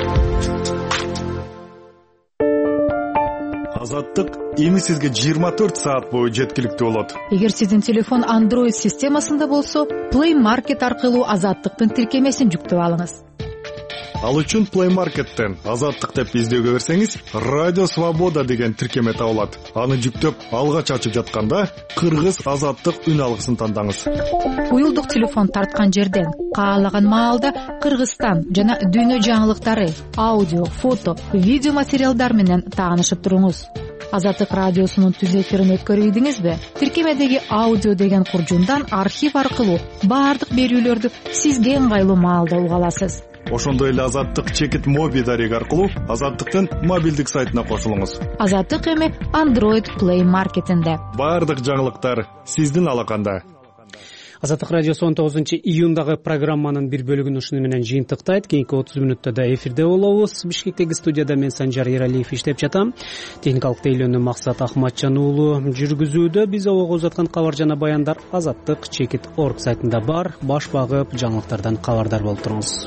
Азаттык эми сизге 24 саат бою жеткиликтүү болот. Эгер сиздин телефон Android системасында болсо, Play Market аркылуу Азаттыктын тиркемесин жүктөп алыңыз. Ал үчүн Play Market'тен Азаттык деп издөөгө берсеңиз, Радио Свобода деген тиркеме табылат. Аны жүктөп, алгач ачып жатканда Кыргыз Азаттык үн алгысын тандаңыз. Уюлдук телефон тарткан жерден каалаган маалда Кыргызстан жана дүйнө жаңылыктары, аудио, фото, видео материалдар менен таанышып туруңуз. Азаттык радиосунун түз эфирин өткөрүйдүңүзбү? Тиркемедеги аудио деген куржундан архив аркылуу баардык берүүлөрдү сизге ыңгайлуу маалда уга аласыз. Ошондой эле Азаттык чекит моби дареги аркылуу Азаттыктын мобилдик сайтына кошулуңуз. Азаттык эми Android Play Market'инде. Баардык жаңылыктар сиздин алаканда. Азаттык радиосу 19-июндагы программанын бир бөлүгүн ушуну менен жыйынтыктайт. Кийинки 30 мүнөттө да эфирде болобуз. Бишкектеги студияда мен Санжар Эралиев иштеп жатам. Техникалык тейлөөнү Максат Ахматжан уулу жүргүзүүдө. Биз обого узаткан кабар жана баяндар Азаттык Чекит.org сайтында бар. Баш багып жаңылыктардан кабардар болуп туруңуз.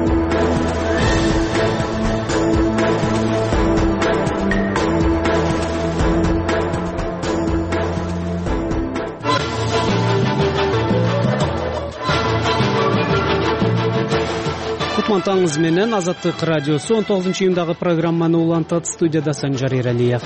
Таңыңыз менен Азаттык радиосу 19-июндагы программаны улантат. Студияда Санжар Эралиев.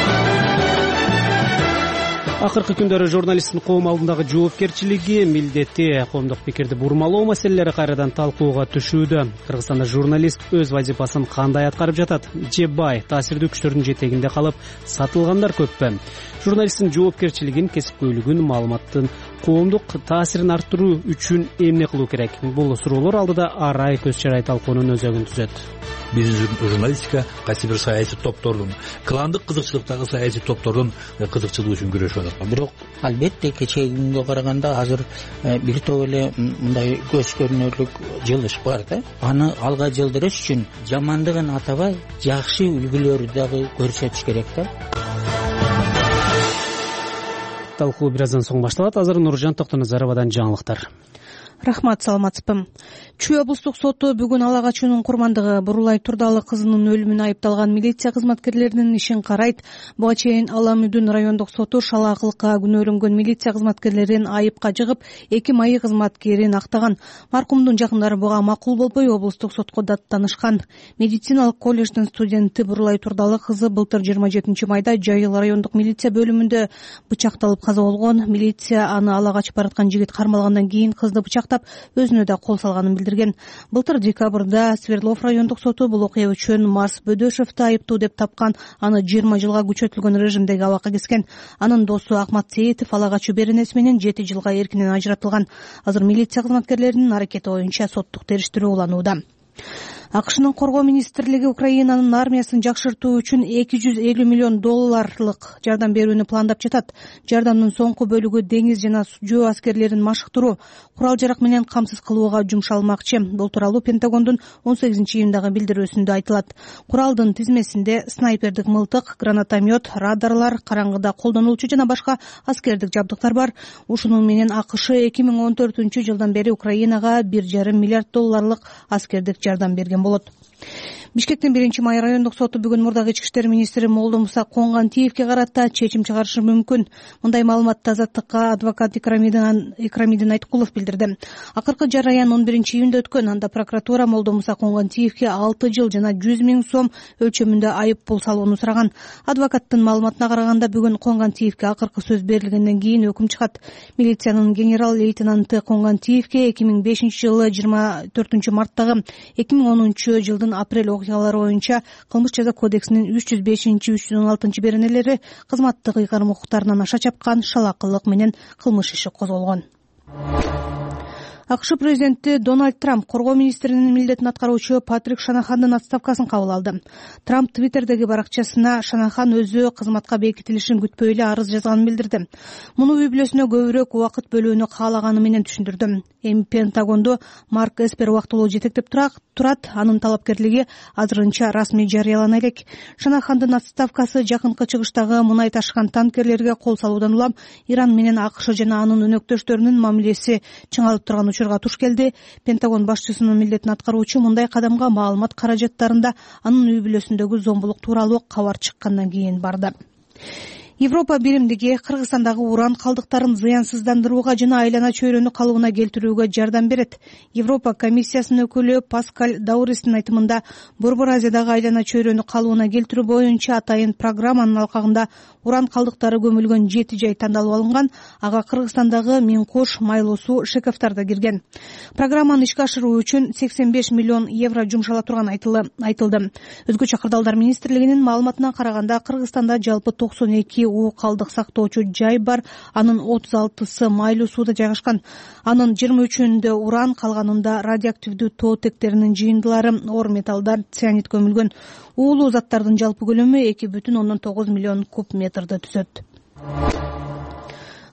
Акыркы күндөрү журналисттин коом алдындагы жоопкерчилиги, милдети, коомдук пикирди бурмалоо маселелери кайрадан талкууга түшүүдө. Кыргызстанда журналист өз вазифасын кандай аткарып жатат? Же бай, таасирдүү күчтөрдүн жетегинде калып сатылгандар көппү? Журналисттин жоопкерчилигин, кесипкөйлүгүн, маалыматтын коомдук таасирин арттыруу үчүн эмне кылуу керек? Бул суроолор алдыда арай көз чарай талкуунун өзөгүн түзөт. Биздин журналистика кайсы бир саясий топтордун, кландык кызыкчылыктагы саясий топтордун кызыкчылыгы үчүн күрөшүп атат. Бирок албетте кечеги күнгө караганда азыр бир топ эле мындай көз көрүнөрлүк жылыш бар да. Аны алга жылдырыш үчүн жамандыгын атабай, жакшы үлгүлөрдү дагы көрсөтүш керек да. Талкуу бир аздан соң башталат. Азыр Нуржан Токтоназаровадан жаңылыктар. Рахмат, саламатсызбы. Чүй облустук соту бүгүн ала качуунун курмандыгы Бурулай Турдалы кызынын өлүмүнө айыпталган милиция кызматкерлеринин ишин карайт. Буга чейин Ала Мүдүн райондук соту шалаакылыкка күнөөлөнгөн милиция кызматкерлерин айыпка жыгып, 2 майы кызматкерин актаган. Маркумдун жакындары буга макул болбой облустук сотко даттанышкан. Медициналык колледждин студенти Бурулай Турдалы кызы былтыр 27 майда Жайыл райондук милиция бөлүмүндө бычакталып каза болгон. Милиция аны ала качып бараткан жигит кармалгандан кийин кызды бычактап, өзүнө да кол салганын билдирген. Былтыр декабрда Свердлов райондук соту бул окуя үчүн Марс Бөдөшевди айыптуу деп тапкан. Аны 20 жылга күчөтүлгөн режимдеги абакка кескен. Анын досу Акмат Сейитов ала качуу беренеси менен 7 жылга эркинен ажыратылган. Азыр милиция кызматкерлеринин аракети боюнча соттук териштирүү уланууда. АКШнын коргоо министрлиги Украинанын армиясын жакшыртуу үчүн $250 миллион жардам берүүнү пландап жатат. Жардамдын соңку бөлүгү деңиз жана жөө аскерлерин машыктыруу, курал-жарак менен камсыз кылууга жумшалмакчы. Бул тууралуу Пентагондун 18-июндагы билдирүүсүндө айтылат. Куралдын тизмесинде снайпердик мылтык, гранатомет, радарлар, караңгыда колдонулчу жана башка аскердик жабдыктар бар. Ушунун менен АКШ 2014-жылдан бери Украинага $1,5 миллиард аскердик жардам берген болот. Бишкектин 1-май райондук соту бүгүн мурдагы ички иштер министри Молдомуса Конгантиевге карата чечим чыгарышы мүмкүн. Мындай маалыматты Азаттыкка адвокат Икрамидин Айткулов билдирди. Акыркы жараян 11-июнда өткөн. Анда прокуратура Молдомуса Конгантиевге 6 жыл жана 100 000 сом өлчөмүндө айып пул салууну сураган. Адвокаттын маалыматына караганда бүгүн Конгантиевге акыркы сөз берилгенден кийин өкүм чыгат. Милициянын генерал-лейтенанты Конгантиевге 2005-жылы 24 марттагы 2010-жылдын апрель окуялары боюнча кылмыш жаза кодексинин 305-316 беренелери кызматтык ыйгарым укуктарынан аша чапкан шалаакылык менен кылмыш иши козголгон. АКШ президенти Дональд Трамп коргоо министринин милдетин аткаруучу Патрик Шанахандын отставкасын кабыл алды. Трамп Твиттердеги баракчасына Шанахан өзү кызматка бекитилишин күтпөй эле арыз жазганын билдирди. Муну үй бүлөсүнө көбүрөөк убакыт бөлүүнү каалаганы менен түшүндүрдү. Эми Пентагонду Марк Эспер убактылуу жетектеп турат. Анын талапкерлиги азырынча расмий жарыялана элек. Шанахандын отставкасы жакынкы чыгыштагы мунай ташыган танкерлерге кол салуудан улам Иран менен АКШ жана анын өнөктөштөрүнүн мамилеси чыңалып турган учурга туш келди. Пентагон башчысынын милдетин аткаруучу мындай кадамга маалымат каражаттарында анын үй бүлөсүндөгү зомбулук тууралуу кабар чыккандан кийин барды. Европа биримдиги Кыргызстандагы уран калдыктарын зыянсыздандырууга жана айлана чөйрөнү калыбына келтирүүгө жардам берет. Европа комиссиясынын өкүлү Паскаль Дауристин айтымында Борбор Азиядагы айлана чөйрөнү калыбына келтирүү боюнча атайын программанын алкагында уран калдыктары көмүлгөн 7 жай тандалып алынган. Ага Кыргызстандагы Миң-Кош, Майлуу суу, Шековтар да кирген. Программаны ишке ашыруу үчүн €85 миллион жумшала турган айтылды. Өзгөчө Кырдаалдар министрлигинин маалыматына караганда Кыргызстанда жалпы 92 калдык сактоочу жай бар. Анын 36сы Майлуу сууда жайгашкан. Анын 23-үндө уран, калганында радиоактивдүү тоотектеринин жыйындылары, оор металлдар, цианид көмүлгөн. Уулуу заттардын жалпы көлөмү 2,9 миллион куб метрди түзөт.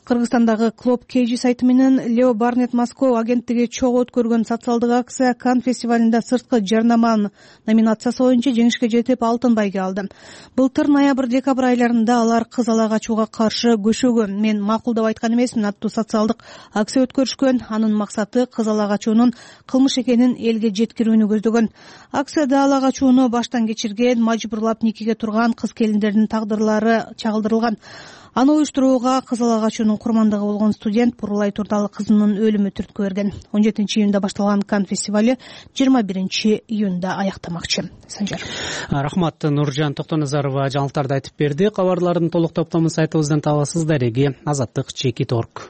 Кыргызстандагы Клоп KG сайты менен Leo Barnett Москва агенттиги чогуу өткөргөн социалдык акция Кан фестивалында сырткы жарнама номинациясы боюнча жеңишке жетип алтын байге алды. Былтыр ноябрь-декабрь айларында алар кызалак ачууга каршы көшөгө мен макулдап айткан эмесмин аттуу социалдык акция өткөрүшкөн. Анын максаты кызалак ачуунун кылмыш экенин элге жеткирүүнү көздөгөн. Акцияда алак ачууну баштан кечирген, мажбурлап никеге турган кыз келиндердин тагдырлары чагылдырылган. Аны уюштурууга кызалак ачуунун курмандыгы болгон студент Бурулай Турдалы кызынын өлүмү түрткү берген. 17-июнда башталган Кан фестивали 21-июнда аяктамакчы. Санжар. Рахмат. Нуржан Токтоназарова жаңылыктарды айтып берди. Кабарлардын толук топтомун сайтыбыздан табасыз. Дареги azattik.org.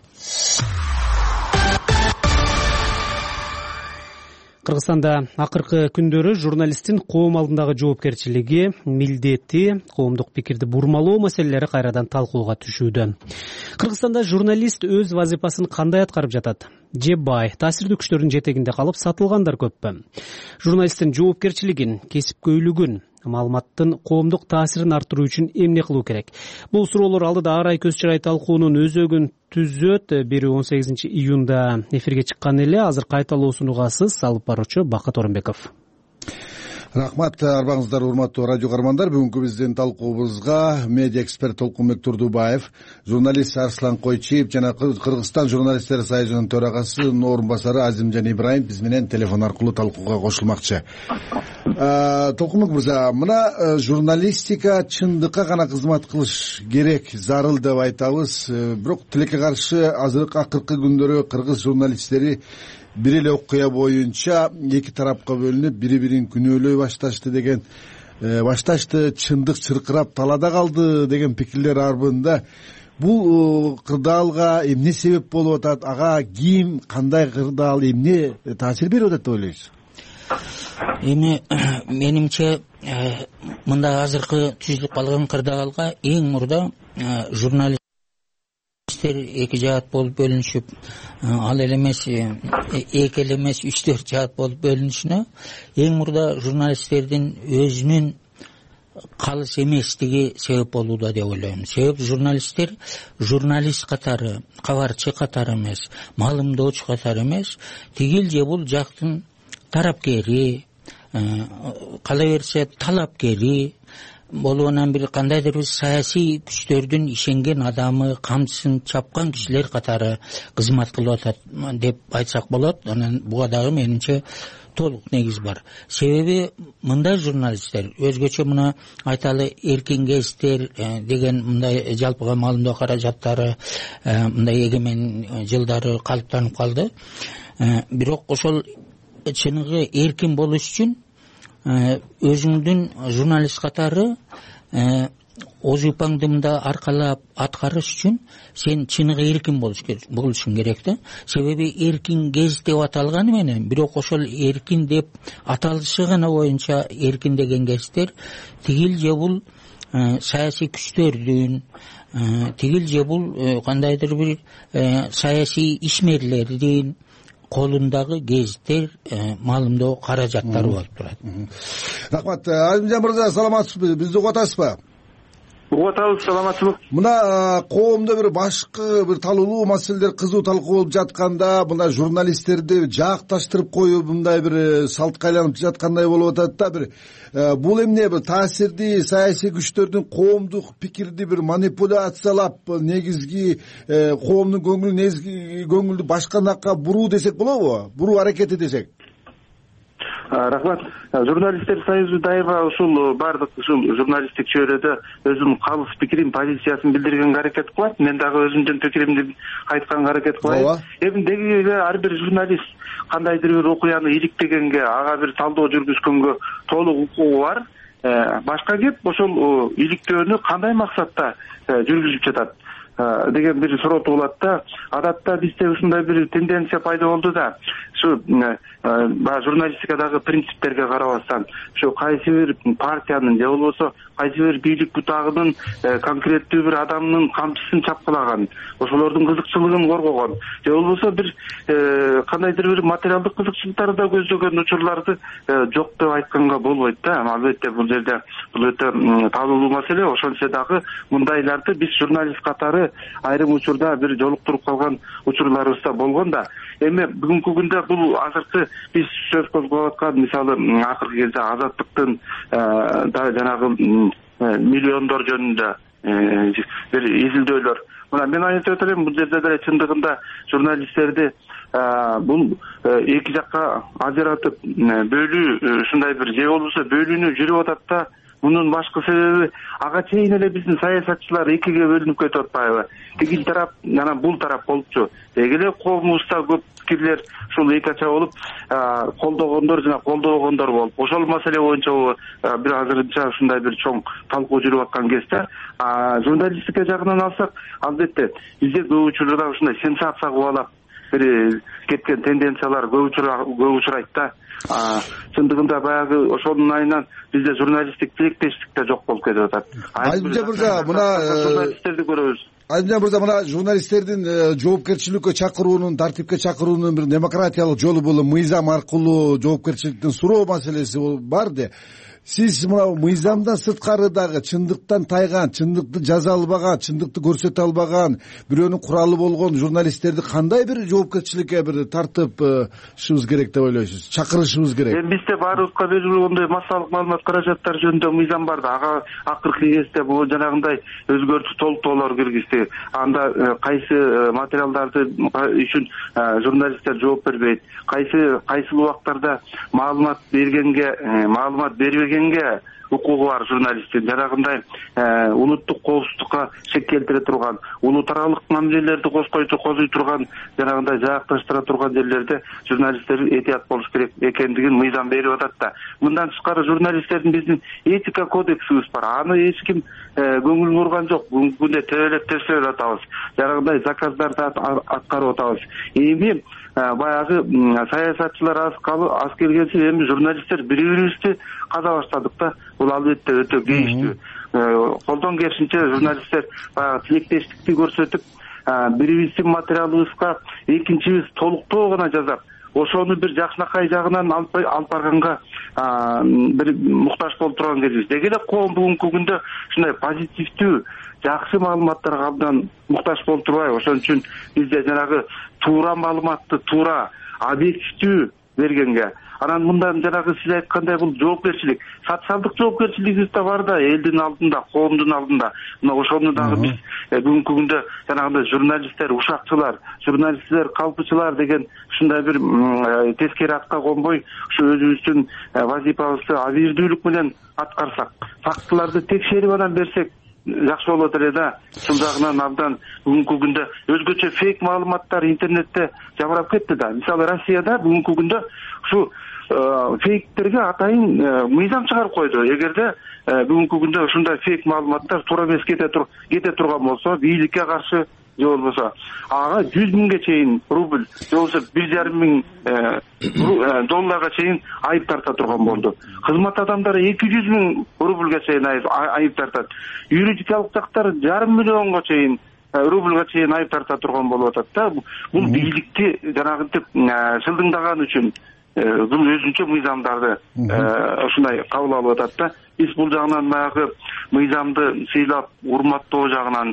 Кыргызстанда акыркы күндөрү журналисттин коом алдындагы жоопкерчилиги, милдети, коомдук пикирди бурмалоо маселелери кайрадан талкууга түшүүдө. Кыргызстанда журналист өз вазифасын кандай аткарып жатат? Же бай, таасирдүү күчтөрдүн жетегинде калып сатылгандар көппү? Журналисттин жоопкерчилигин, кесипкөйлүгүн, маалыматтын коомдук таасирин арттыруу үчүн эмне кылуу керек? Бул суроолор алдыда ар ай көз чырай талкуунун өзөгүн түзөт. Бири 18-июнда эфирге чыккан эле. Азыр кайталоосунугасыз алып баруучу Бакыт Оронбеков. Рахмат, арбаңыздар урматтуу радио каармандар. Бүгүнкү биздин талкуубузга медиа эксперт Толкунбек Турдубаев, журналист Арслан Койчиев жана Кыргызстан журналисттер союзунун төрагасынын орун басары Азимжан Ибраим биз менен телефон аркылуу талкууга кошулмакчы. Толкунбек мырза, мына журналистика чындыкка гана кызмат кылыш керек, зарыл деп айтабыз. Бирок тилекке каршы акыркы күндөрү кыргыз журналисттери бир эле окуя боюнча эки тарапка бөлүнүп, бири-бирин күнөөлөй башташты, чындык чыркырап талаада калды деген пикирлер арбында. Бул кырдаалга эмне себеп болуп атат? Ага ким, кандай кырдаал, эмне таасир берип атат деп ойлойсуз? Эми менимче мында азыркы түзүлүп калган кырдаалга эң мурда журналисттер эки жаат болуп бөлүнүшүп, ал эле эмес эки эле эмес 3-4 жаат болуп бөлүнүшүнө эң мурда журналисттердин өзүнүн калыс эместиги себеп болууда деп ойлойм. Себеп журналисттер журналист катары, кабарчы катары эмес, маалымдоочу катары эмес, тигил же бул жактын тарапкери, кала берсе талапкери болуп, анан бир кандайдыр бир саясий күчтөрдүн ишенген адамы, камчысын чапкан кишилер катары кызмат кылып атат деп айтсак болот. Анан буга дагы менимче толук негиз бар. Себеби мындай журналисттер өзгөчө мына айталы эркин кездер деген мындай жалпыга маалымдоо каражаттары мындай эгемен жылдары калыптанып калды. Бирок ошол чыныгы эркин болуш үчүн өзүңдүн журналист катары ожупаңды мында аркалап аткарыш үчүн сен чыныгы эркин болушуң керек да. Себеби эркин кез деп аталганы менен, бирок ошол эркин деп аталышы гана боюнча эркин деген кездер тигил же бул саясий күчтөрдүн, тигил же бул кандайдыр бир саясий ишмерлердин колундагы гезиттер, маалымдоо каражаттары болуп турат. Рахмат. Азимжан мырза, саламатсызбы? Бизди угуп атасызбы? Угуп атабыз, саламатсызбы? Мына коомдо бир башкы бир талуулуу маселелер кызуу талкуу болуп жатканда, мына журналисттерди жаакташтырып коюу мындай бир салтка айланып жаткандай болуп атат да. Бир бул эмне, бир таасирди саясий күчтөрдүн коомдук пикирди бир манипуляциялап, негизги коомдун көңүлдү башка жакка буруу десек болобу? Буруу аракети десек. Рахмат. Журналисттер союзу дайыма ушул бардык ушул журналисттик чөйрөдө өзүнүн калыс пикирин, позициясын билдиргенге аракет кылат. Мен дагы өзүмдүн пикиримди айтканга аракет кылайын. Эми деги эле ар бир журналист кандайдыр бир окуяны иликтегенге, ага бир талдоо жүргүзгөнгө толук укугу бар. Башка кеп ошол иликтөөнү кандай максатта жүргүзүп жатат деген бир суроо туулат да. Адатта бизде ушундай бир тенденция пайда болду да. Ушу журналистикадагы принциптерге карабастан, ушу кайсы бир партиянын же болбосо кайсы бир бийлик бутагынын конкреттүү бир адамдын камчысын чапкылаган, ошолордун кызыкчылыгын коргогон же болбосо бир кандайдыр бир материалдык кызыкчылыктарды да көздөгөн учурларды жок деп айтканга болбойт да. Албетте бул жерде бул өтө таанылуу маселе. Ошентсе дагы мындайларды биз журналист катары айрым учурда бир жолуктуруп калган учурларыбыз да болгон да. Эми бүгүнкү күндө бул азыркы биз сөз козгоп аткан мисалы акыркы кезде азаттыктын жанагы миллиондор жөнүндө бир изилдөөлөр. Мына мен айтып өтөлөм, бул жерде деле чындыгында журналисттерди бул эки жакка ажыратып бөлүү, ушундай бир же болбосо бөлүүнү жүрүп атат да. Мунун башкы себеби ага чейин эле биздин саясатчылар экиге бөлүнүп кетип атпайбы? Тигил тарап анан бул тарап болчу. Деги эле коомубузда көп пикирлер ушул эки ача болуп, колдогондор жана колдобогондор болуп, ошол маселе боюнча бир азырынча ушундай бир чоң талкуу жүрүп аткан кезде, журналистика жагынан алсак, албетте бизде көп учурда ушундай сенсация кубалап бир кеткен тенденциялар көп учурайт да. Чындыгында баягы ошонун айынан бизде журналисттик тилектештик да жок болуп кетип атат. Айымжан мырза, мына журналисттерди көрөбүз. Айымжан мырза, мына журналисттердин жоопкерчиликке чакыруунун, тартипке чакыруунун бир демократиялык жолу бул мыйзам аркылуу жоопкерчиликтин суроо маселеси бар де. Сиз мына мыйзамдан сырткары дагы чындыктан тайган, чындыкты жаза албаган, чындыкты көрсөтө албаган, бирөөнүн куралы болгон журналисттерди кандай бир жоопкерчиликке бир тартышыбыз керек деп ойлойсуз? Чакырышыбыз керек. Бизде баарыбызга белгилүү массалык маалымат каражаттары жөнүндө мыйзам бар да. Ага акыркы кезде бул жанагындай өзгөртүү толуктоолор киргизди. Анда кайсы материалдарды үчүн журналисттер жооп бербейт, кайсыл убактарда маалымат бербегенге укугу бар журналисттин, жанагындай улуттук коопсуздукка шек келтире турган, улут аралык мамилелерди козуй турган, жанагындай жаакташтыра турган жерлерде журналисттер этият болуш керек экендигин мыйзам берип атат да. Мындан тышкары журналисттердин биздин этика кодексибиз бар. Аны эч ким көңүл бурган жок. Бүгүнкү күндө тебелеп текшерип атабыз. Жанагындай заказдарды аткарып атабыз. Эми баягы саясатчылар аз келгенсиз эми журналисттер бири-бирибизди каза баштадык да. Бул албетте өтө кейиштүү. Колдон келишинче журналисттер баягы тилектештикти көрсөтүп, бирибиздин материалыбызга экинчибиз толуктоо гана жазап, ошону бир жакшынакай жагынан алып барганга бир муктаж болуп турган кезибиз. Деги эле коом бүгүнкү күндө ушундай позитивдүү, жакшы маалыматтарга абдан муктаж болуп турбайбы? Ошон үчүн бизде жанагы туура маалыматты туура, объективдүү бергенге, анан мындан жанагы сиз айткандай бул жоопкерчилик, социалдык жоопкерчилигибиз да бар да, элдин алдында, коомдун алдында. Мына ошону дагы биз бүгүнкү күндө жанагындай журналисттер, ушакчылар, журналисттер, калпычылар деген ушундай бир тескери атка конбой, ушу өзүбүздүн вазифабызды абийирдүүлүк менен аткарсак, фактыларды текшерип анан берсек жакшы болот эле да. Ушул жагынан абдан бүгүнкү күндө өзгөчө фейк маалыматтар интернетте жамырап кетти да. Мисалы Россияда бүгүнкү күндө ушу фейктерге атайын мыйзам чыгарып койду. Эгерде бүгүнкү күндө ушундай фейк маалыматтар туура эмес кете турган болсо, бийликке каршы же болбосо ага 100 миңге чейин рубль, же болбосо 1,5 миң долларга чейин айып тарта турган болду. Кызмат адамдары 200 миң рубльга чейин айып тартат. Юридикалык жактар 1,5 миллионго чейин рубльга чейин айып тарта турган болуп атат да. Бул бийликти жанагынтип шылдыңдаган үчүн бул өзүнчө мыйзамдарды ушундай кабыл алып атат да. Биз бул жагынан баягы мыйзамды сыйлап, урматтоо жагынан,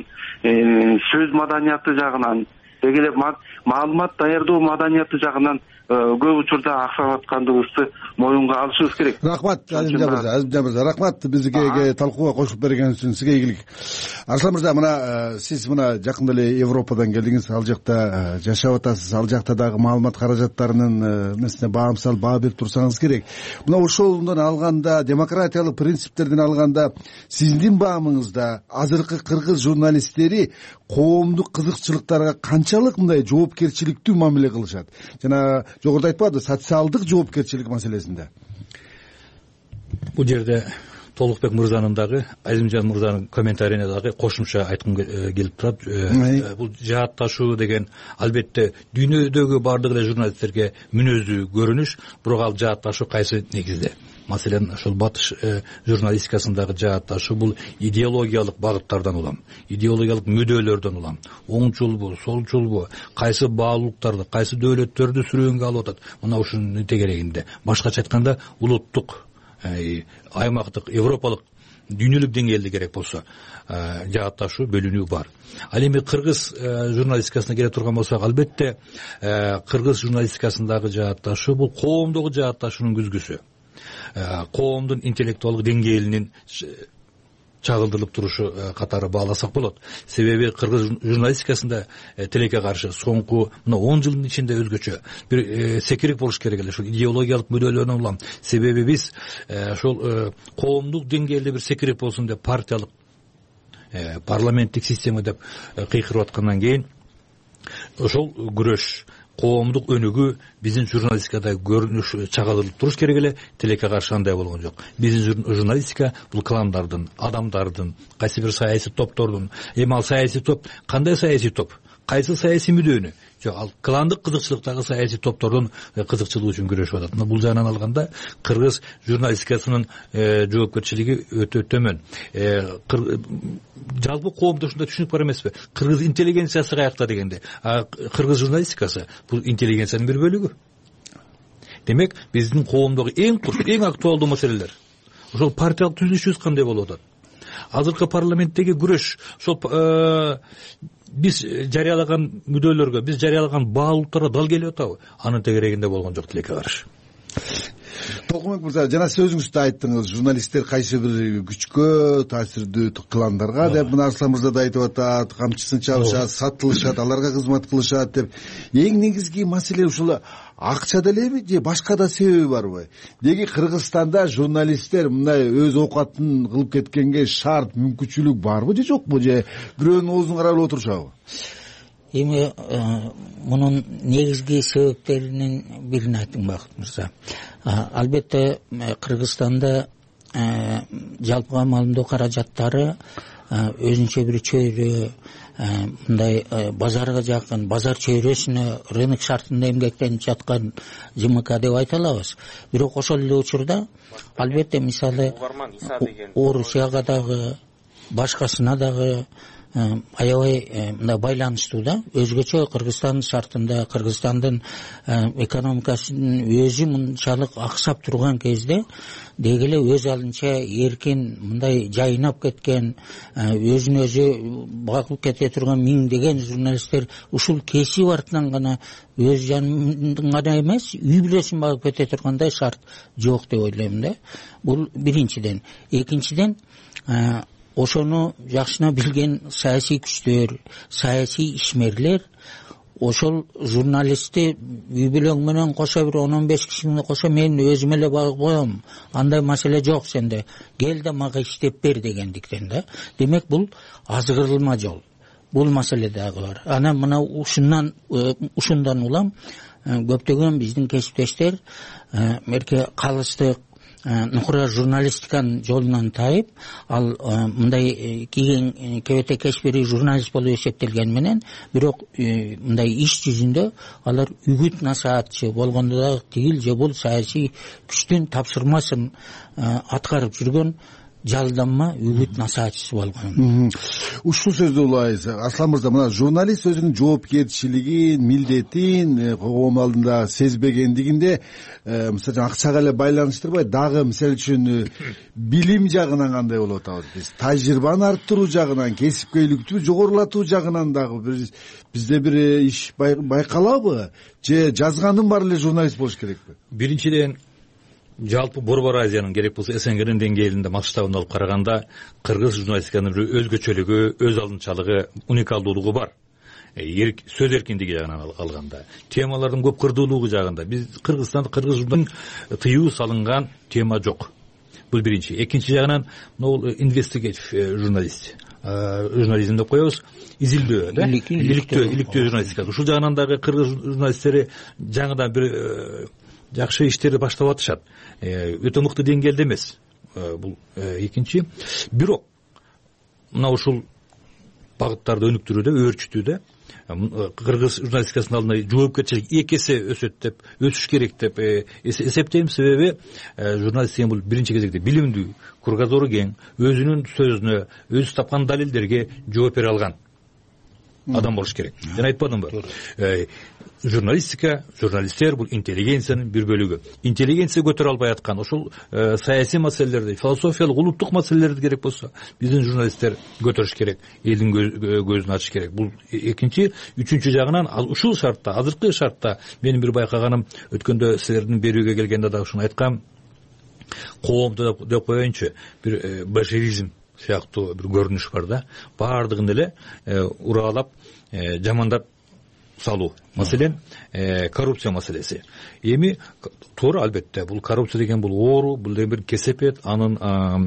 сөз маданияты жагынан, деги эле маалымат даярдоо маданияты жагынан көп учурда аксап аткандыгыбызды моюнга алышыбыз керек. Рахмат Азимжан мырза, рахмат бизге талкууга кошуп бергениңиз үчүн сизге ийгилик. Арслан мырза, мына сиз мына жакында эле Европадан келдиңиз, ал жакта жашап атасыз, ал жакта дагы маалымат каражаттарынын эмесине баам салып, баа берип турсаңыз керек. Мына ошолдон алганда, демократиялык принциптерден алганда, сиздин баамыңызда азыркы кыргыз журналисттери коомдук кызыкчылыктарга канчалык мындай жоопкерчиликтүү мамиле кылышат? Жана жогоруда айтпады, социалдык жоопкерчилик маселесинде. Бул жерде Толукбек мырзанын дагы, Азимжан мырзанын комментарийине дагы кошумча айткым келип турат. Бул жаатташуу деген албетте дүйнөдөгү бардык эле журналисттерге мүнөздүү көрүнүш, бирок ал жаатташуу кайсы негизде? Маселен ошол батыш журналистикасындагы жаатташуу бул идеологиялык багыттардан улам, идеологиялык мүдөлөрдөн улам. Оңчулбу, солчулбу, кайсы баалуулуктарды, кайсы дөөлөттөрдү сүрөөнгө алып атат. Мына ушунун тегерегинде. Башкача айтканда улуттук, аймактык, европалык, дүйнөлүк деңгээлде керек болсо жаатташуу бөлүнүү бар. Ал эми кыргыз журналистикасына келе турган болсок, албетте кыргыз журналистикасындагы жаатташуу бул коомдогу жаатташуунун күзгүсү. Коомдун интеллектуалдык деңгээлинин чагылдырылып турушу катары бааласак болот. Себеби кыргыз журналистикасында тилекке каршы соңку мына 10 жылдын ичинде өзгөчө бир секирик болуш керек эле. Ушул идеологиялык мүдөлөрдөн улам. Себеби биз ошол коомдук деңгээлде бир секирик болсун деп партиялык парламенттик система деп кыйкырып аткандан кийин ошол күрөш, коомдук өнүгүү биздин журналистикада көрүнүш чагылдырылып туруш керек эле. Тилекке каршы андай болгон жок. Биздин журналистика бул кландардын, адамдардын, кайсы бир саясий топтордун. Эми ал саясий топ кандай саясий топ? Кайсы саясий мүдөнү? Жок, ал кландык кызыкчылыктагы саясий топтордун кызыкчылыгы үчүн күрөшүп атат. Мына бул жагынан алганда кыргыз журналистикасынын жоопкерчилиги өтө төмөн. Жалпы коомдо ушундай түшүнүк бар эмеспи? Кыргыз интеллигенциясы каякта дегенде, кыргыз журналистикасы бул интеллигенциянын бир бөлүгү. Демек, биздин коомдогу эң актуалдуу маселелер. Ошол партиялык түзүлүшүбүз кандай болуп атат? Азыркы парламенттеги күрөш, ошол биз жарыялаган мүдөлөргө, биз жарыялаган баалуулуктарга дал келип атабы? Анын тегерегинде болгон жок тилекке каршы. Толкунбек мырза, жана сиз өзүңүз да айттыңыз, журналисттер кайсы бир күчкө, таасирдүү кландарга деп, мына Арслан мырза да айтып атат, камчысын чабышат, сатылышат, аларга кызмат кылышат деп. Эң негизги маселе ушул акча делеби же башка да себеби барбы? Деги Кыргызстанда журналисттер мындай өз оокатын кылып кеткенге шарт, мүмкүнчүлүк барбы же жокпу, же бирөөнүн оозун карап отурушабы? Эми мунун негизги себептеринин бирин айттым, Бакыт мырза. Албетте Кыргызстанда жалпы маалымдоо каражаттары өзүнчө бир чөйрө, мындай базарга жакын, базар чөйрөсүнө, рынок шартында эмгектенип жаткан ЖМК деп айта алабыз. Бирок ошол эле учурда албетте мисалы Орусияга дагы, башкасына дагы аябай мындай байланыштуу да. Өзгөчө Кыргызстан шартында, Кыргызстандын экономикасынын өзү мынчалык аксап турган кезде деги эле өз алынча эркин мындай жайнап кеткен, өзүн өзү багып кете турган миңдеген журналисттер ушул кесип артынан гана өз жанын гана эмес, үй бүлөсүн багып кете тургандай шарт жок деп ойлойм да. Бул биринчиден. Экинчиден, ошону жакшына билген саясий күчтөр, саясий ишмерлер ошол журналистти үй бүлөң менен кошо бир 10-15 киши менен кошо мен өзүм эле багып коем, андай маселе жок, сенде кел да мага иштеп бер дегендиктен да. Демек бул азгырылма жол. Бул маселе дагы бар. Анан мына ушундан улам көптөгөн биздин кесиптештер мерке калыстык нукура журналистиканын жолунан тайып, ал мындай кийин кебете кечбери журналист болуп эсептелген менен, бирок мындай иш жүзүндө алар үгүт насаатчы болгондо дагы тигил же бул саясий күчтүн тапшырмасын аткарып жүргөн жалданма үгүт насаатчысы болгон. Ушул сөздү улайбыз. Арслан мырза, мына журналист өзүнүн жоопкерчилигин, милдетин коом алдында сезбегендигинде, мисалы акчага эле байланыштырбай, дагы мисалы үчүн билим жагынан кандай болуп атабыз биз? Тажрыйбаны арттыруу жагынан, кесипкөйлүктү жогорулатуу жагынан дагы бизде бир иш байкалабы? Же жазгандын баары эле журналист болуш керекпи? Биринчиден, жалпы Борбор Азиянын керек болсо СНГнин деңгээлинде масштабын алып караганда кыргыз журналистиканын өзгөчөлүгү, өз алдынчалыгы, уникалдуулугу бар. Сөз эркиндиги жагынан алганда, темалардын көп кырдуулугу жагында биз Кыргызстанда кыргыз журналистиканын тыюу салынган тема жок. Бул биринчи. Экинчи жагынан бул инвестигейтив журнализм деп коебуз, изилдөө, да? Иликтөө журналистика. Ушул жагынан дагы кыргыз журналисттери жаңыдан бир жакшы иштерди баштап атышат. Өтө мыкты деңгээлде эмес. Бул экинчи. Бирок мына ушул багыттарды өнүктүрүүдө, өөрчүтүүдө кыргыз журналистикасынын алдында жоопкерчилик 2 эсе өсөт деп, өсүш керек деп эсептейм. Себеби журналист деген бул биринчи кезекте билимдүү, кругозору кең, өзүнүн сөзүнө, өзү тапкан далилдерге жооп бере алган адам болуш керек. Мен айтпадымбы? Журналисттер бул интеллигенциянын бир бөлүгү. Интеллигенция көтөрө албай аткан ошол саясий маселелерди, философиялык, улуттук маселелерди керек болсо биздин журналисттер көтөрүш керек, элдин көзүн ачыш керек. Бул экинчи, үчүнчү жагынан ушул шартта, азыркы шартта менин бир байкаганым, өткөндө силердин берүүгө келгенде да ушуну айткам, коомдо деп коеюнчу бир большевизм сыяктуу бир көрүнүш бар да. Баардыгын эле уралап жамандап салуу. Маселен, коррупция маселеси. Эми туура, албетте, бул коррупция деген бул оору, бул бир кесепет, анын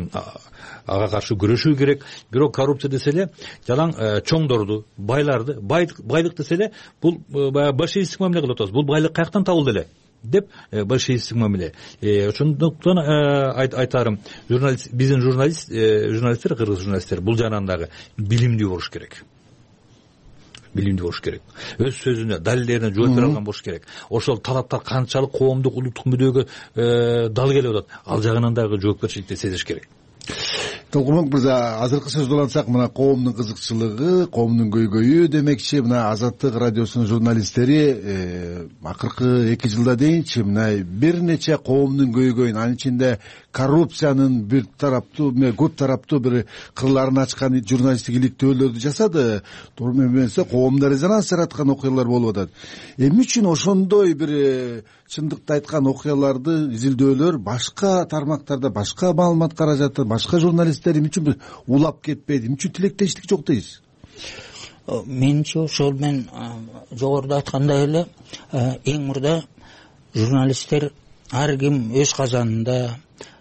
ага каршы күрөшүү керек. Бирок коррупция десе эле жалаң чоңдорду, байларды, байлык десе эле бул баягы большевистик мамиле кылып атабыз. Бул байлык каяктан табылды эле деп большевистик мамиле. Ошондуктан айтарым, биздин журналисттер, кыргыз журналисттер бул жагынан дагы билимдүү болуш керек. Билимдүү болуш керек. Өз сөзүнө, далилдерине жооп бере алган болуш керек. Ошол талаптар канчалык коомдук, улуттук мүдөгө дал келип атат, ал жагынан дагы жоопкерчиликти сезиш керек. Толкунбек мырза, азыркы сөз улантсак, мына коомдун кызыкчылыгы, коомдун көйгөйү демекчи, мына Азаттык радиосунун журналисттери акыркы 2 жылда дейинчи мына бир нече коомдун көйгөйүн, анын ичинде коррупциянын бир тараптуу, көп тараптуу бир кырларын ачкан журналисттик иликтөөлөрдү жасады. Туура эмесе, коомдо резонанс жараткан окуялар болуп атат. Эмне үчүн ошондой бир чындыкты айткан окуяларды, изилдөөлөр башка тармактарда, башка маалымат каражаты, башка журналисттер эмне үчүн улап кетпейди, эмне үчүн тилектештик жок дейсиз? Менимче ошол мен жогоруда айткандай эле, эң мурда журналисттер ар ким өз казанында,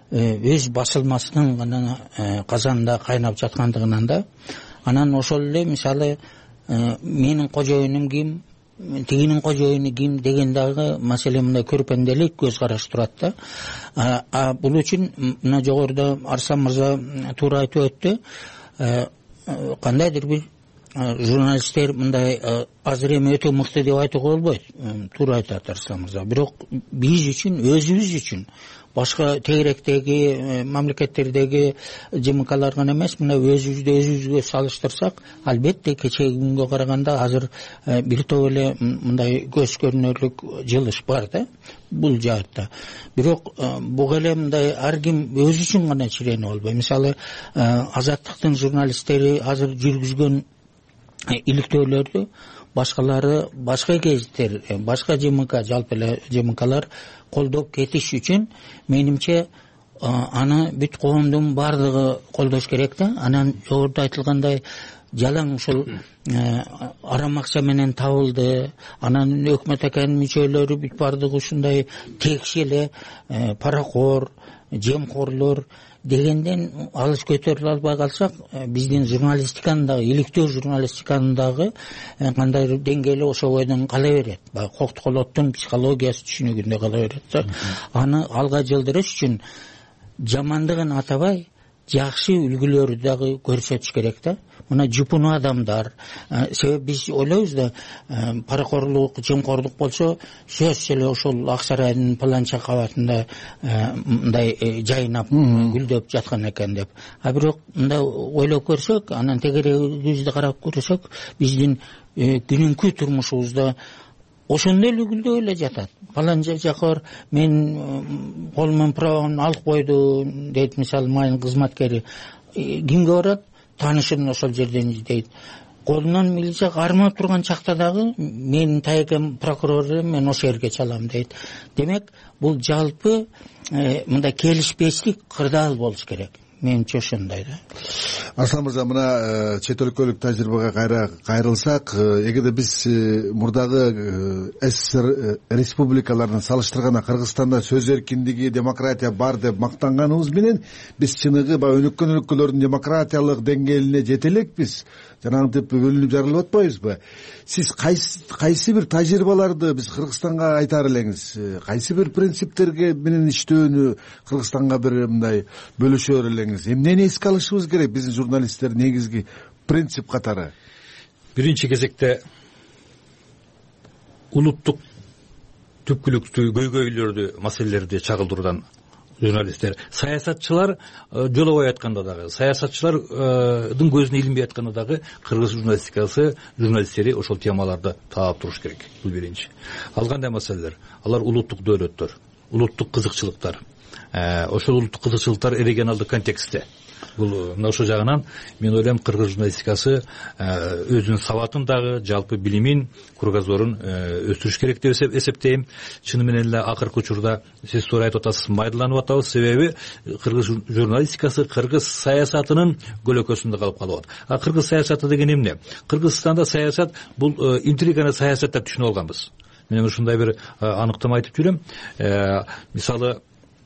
өз басылмасынын гана казанында кайнап жаткандыгынан да, анан ошол эле мисалы менин кожоюнум ким, тигинин кожоюну ким деген дагы маселе мындай көрпенделик көз караш турат да. Бул үчүн мына жогоруда Арслан мырза туура айтып өттү. Кандайдыр бир журналисттер мындай азыр эми өтө мыкты деп айтууга болбойт. Туура айтат Арслан мырза. Бирок биз үчүн, өзүбүз үчүн, башка тегеректеги мамлекеттердеги ЖМКлар гана эмес, мына өзүбүзгө салыштырсак, албетте кечеги күнгө караганда азыр бир топ эле мындай көз көрүнөрлүк жылыш бар да бул жаатта. Бирок буга эле мындай ар ким өзү үчүн гана чирени болбой. Мисалы, Азаттыктын журналисттери азыр жүргүзгөн иликтөөлөрдү башкалары, башка гезиттер, башка ЖМК, жалпы эле ЖМКлар колдоп кетиш үчүн менимче аны бүт коомдун баардыгы колдош керек да. Анан жогоруда айтылгандай жалаң ушул арам акча менен табылды, анан өкмөт академия мүчөлөрү бүт баардыгы ушундай текши эле паракор, жемкорлор дегенден алыс көтөрүлө албай калсак, биздин журналистиканын дагы, иликтөө журналистиканын дагы кандайдыр деңгээли ошол бойдон кала берет. Баягы коктолоттун психологиясы түшүнүгүндө кала берет. Аны алга жылдырыш үчүн жамандыгын атабай, жакшы үлгүлөрдү дагы көрсөтүш керек да. Мына жупуну адамдар, себеби биз ойлойбуз да, паракорлук, жемкорлук болсо, сөзсүз эле ошол Ак Сарайдын паланча кабатында мындай жайнап, гүлдөп жаткан экен деп. Бирок мындай ойлоп көрсөк, анан тегерегибизди карап көрсөк, биздин күнүнкү турмушубузда ошондой эле гүлдөп эле жатат. Паланча жакыр мен колуман правамды алып койду дейт, мисалы майын кызматкери. Кимге барат? Таанышын ошол жерден издейт. Колунан милиция кармап турган чакта дагы менин тайгам прокурор элем, мен ошол жерге чалам дейт. Демек, бул жалпы мындай келишпестик кырдаал болуш керек. Менимче ошондой да. Арслан мырза, мына чет өлкөлүк тажрыйбага кайрылсак, эгерде биз мурдагы СССР республикаларын салыштырганда Кыргызстанда сөз эркиндиги, демократия бар деп мактанганыбыз менен, биз чыныгы өнүккөн өлкөлөрдүн демократиялык деңгээлине жете элекпиз. Жанагынтип бөлүнүп жарылып атпайбызбы? Сиз кайсы бир тажрыйбаларды биз Кыргызстанга айтар элеңиз? Кайсы бир принциптерге менен иштөөнү Кыргызстанга бир мындай бөлүшөр элеңиз? Эмнени эске алышыбыз керек биздин журналисттер негизги принцип катары? Биринчи кезекте улуттук түпкүлүктүү көйгөйлөрдү маселелерди чагылдыруудан журналисттер, саясатчылар жолобой айтканда дагы, саясатчылардын көзүнө илинбей айтканда дагы кыргыз журналистикасы, журналисттери ошол темаларды таап туруш керек. Бул биринчи. Ал кандай маселелер? Алар улуттук дөөлөттөр, улуттук кызыкчылыктар. Ошол улуттук кызыкчылыктар регионалдык контекстте. Бул мына ошол жагынан мен ойлойм кыргыз журналистикасы өзүнүн сабатын дагы, жалпы билимин, кругозорун өстүрүш керек деп эсептейм. Чыны менен эле акыркы учурда сиз туура айтып атасыз, майдаланып атабыз, себеби кыргыз журналистикасы кыргыз саясатынын көлөкөсүндө калып калып атат. Кыргыз саясаты деген эмне? Кыргызстанда саясат бул интриганы саясат деп түшүнүп алганбыз. Мен ушундай бир аныктама айтып жүрөм. Мисалы,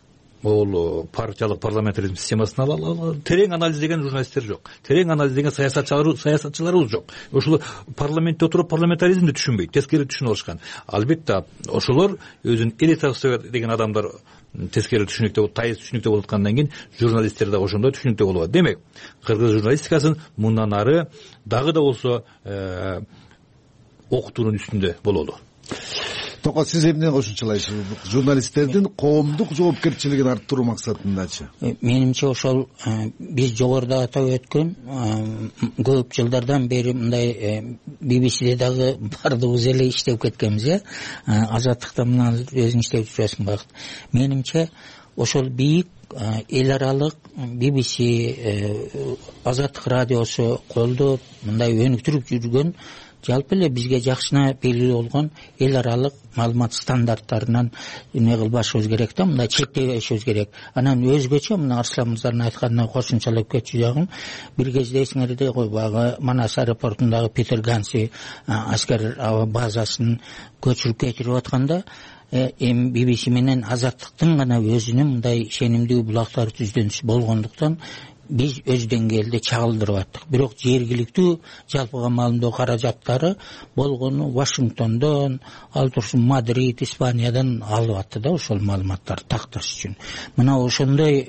ол партиялык парламентаризм системасын алалы, терең анализ деген журналисттер жок, терең анализ деген саясатчыларыбыз жок. Ошол парламентте отуруп парламентаризмди түшүнбөйт, тескери түшүнүп алышкан. Албетте ошолор өзүнүн элитасы деген адамдар тескери түшүнүктө, тайыз түшүнүктө болуп аткандан кийин журналисттер да ошондой түшүнүктө болот. Демек, кыргыз журналистикасын мындан ары дагы да болсо окутуунун үстүндө бололу. Токот, сиз эмне кошумчалайсыз? Журналисттердин коомдук жоопкерчилигин арттыруу максатындачы? Менимче ошол биз жогоруда атап өткөн көп жылдардан бери мындай BBC'де дагы бардыгыбыз эле иштеп кеткенбиз, Азаттыкта мына өзүң иштеп жүрөсүң багыт. Менимче ошол бийик эл аралык BBC, Азаттык радиосу колдоп мындай өнүктүрүп жүргөн, жалпы эле бизге жакшына белгилүү болгон эл аралык маалымат стандарттарынан эмне кылбашыбыз керек да, мындай чектебешибиз керек. Анан өзгөчө мына Арслан мырзанын айтканына кошумчалап кетчү жагым, бир кезде эсиңерде кой, баягы Манас аэропортундагы Питер Ганси аскер базасын көчүрүп кетирип атканда, эми BBC менен Азаттыктын гана өзүнүн мындай ишенимдүү булактар түздөнүшү болгондуктан биз өз деңгээлде чагылдырып аттык. Бирок жергиликтүү жалпыга маалымдоо каражаттары болгону Вашингтондон, ал турсун Мадрид, Испаниядан алып атты да ошол маалыматтарды такташ үчүн. Мына ошондой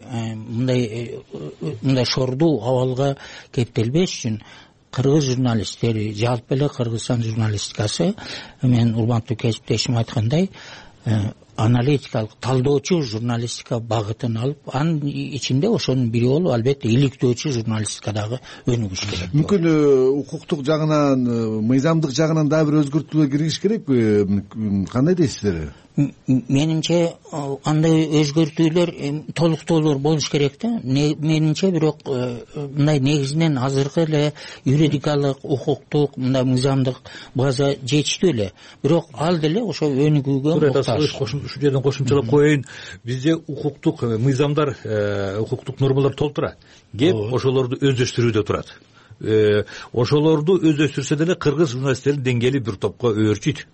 мындай шордуу абалга кептелбеш үчүн кыргыз журналисттери, жалпы эле Кыргызстан журналистикасы, мен урматтуу кесиптешим айткандай, аналитикалык талдоочу журналистика багытын алып, анын ичинде ошонун бири болуп, албетте иликтөөчү журналистика дагы өнүгүш керек. Мүмкүн укуктук жагынан, мыйзамдык жагынан дагы бир өзгөртүүлөр киргизиш керекпи? Кандай дейсиздер? Менимче андай өзгөртүүлөр, толуктоолор болуш керек да. Менимче бирок мындай негизинен азыркы эле юридикалык, укуктук, мындай мыйзамдык база жетиштүү эле. Бирок ал деле ошо өнүгүүгө муктаж. Ушул жерден кошумчалап коеюн. Бизде укуктук мыйзамдар, укуктук нормалар толтура. Кеп ошолорду өздөштүрүүдө турат. Ошолорду өздөштүрсө деле кыргыз журналисттердин деңгээли бир топко өөрчүйт.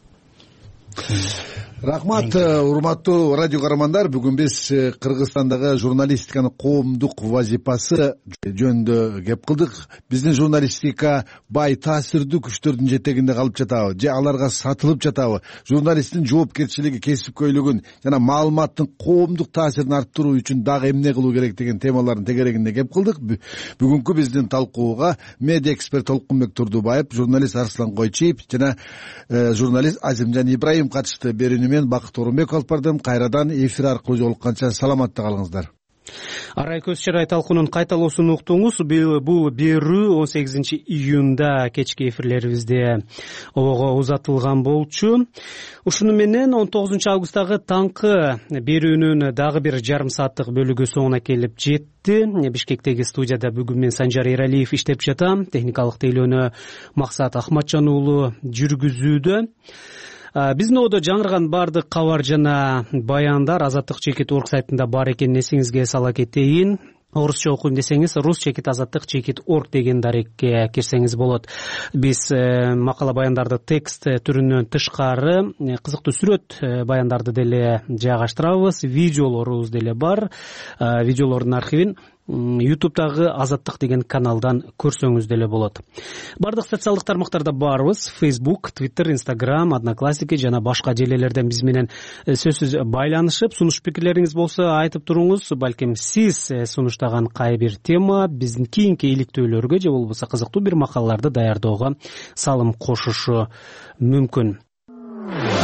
Рахмат, урматтуу радио каармандар. Бүгүн биз Кыргызстандагы журналистиканын коомдук вазифасы жөнүндө кеп кылдык. Биздин журналистика бай таасирдүү күчтөрдүн жетегинде калып жатабы же аларга сатылып жатабы? Журналисттин жоопкерчилиги, кесипкөйлүгүн жана маалыматтын коомдук таасирин арттыруу үчүн дагы эмне кылуу керек деген темалардын тегерегинде кеп кылдык. Бүгүнкү биздин талкууга медиа эксперт Толкунбек Турдубаев, журналист Арслан Койчиев жана журналист Азимжан Ибраим катышты. Мен Бакыт Орунбек алып бардым. Кайрадан эфир аркылуу жолукканча саламатта калыңыздар. Арай көз чарай талкуунун кайталоосун уктуңуз. Бул берүү 18 июнда кечки эфирлерибизде обого узатылган болчу. Ушуну менен 19 августтагы таңкы берүүнүн дагы бир жарым сааттык бөлүгү соңуна келип жетти. Бишкектеги студияда бүгүн мен Санжар Эралиев иштеп жатам. Техникалык тейлөөнү Максат Ахматжан уулу жүргүзүүдө. Биздин одо жаңырган бардык кабар жана баяндар Азаттык чекит орг сайтында бар экенин эсиңизге сала кетейин. Орусча окуйм десеңиз, rus-azattik.org деген дарекке кирсеңиз болот. Биз макала баяндарды текст түрүнөн тышкары кызыктуу сүрөт баяндарды деле жайгаштырабыз. Видеолорубуз деле бар. Видеолордун архивин YouTube'дагы Азаттык деген каналдан көрсөңүз деле болот. Бардык социалдык тармактарда барбыз. Facebook, Twitter, Instagram, Одноклассники жана башка желелерден биз менен сөзсүз байланышып, сунуш пикирлериңиз болсо айтып туруңуз. Балким сиз сунуштаган кай бир тема биздин кийинки иликтөөлөргө же болбосо кызыктуу бир макалаларды даярдоого салым кошушу мүмкүн.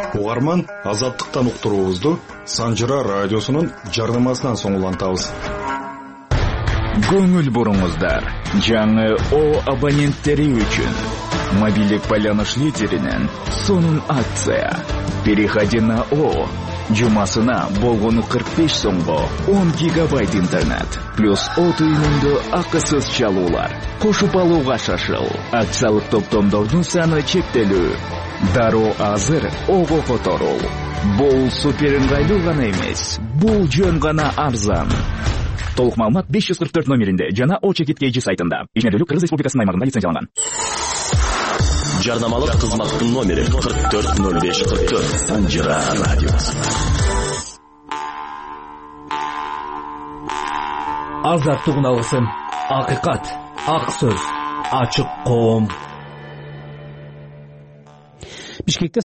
угарман Азаттыктан уктуруубузду Санжыра радиосунун жардамасынан соң улантабыз. Көңүл буруңуздар. Жаңы О абоненттери үчүн мобилдик байланыш лидеринен сонун акция. Переходи на О. Жумасына болгону 45 сомго 10 гигабайт интернет плюс О түйүнүндө акысыз чалуулар. Кошуп алууга шашыл. Акциялык топтомдордун саны чектелүү. Дароо азыр Ого которул. Бул супер ыңгайлуу гана эмес, бул жөн гана арзан. Толук маалымат 544 номеринде жана О чекит KG сайтында. Ишмердүүлүк Кыргыз Республикасынын аймагында лицензияланган. Жарнамалык кызматтын номери 440544. Санжыра радиосы. Азаттык үналгысы. Акыйкат, ак сөз, ачык коом. Бишкекте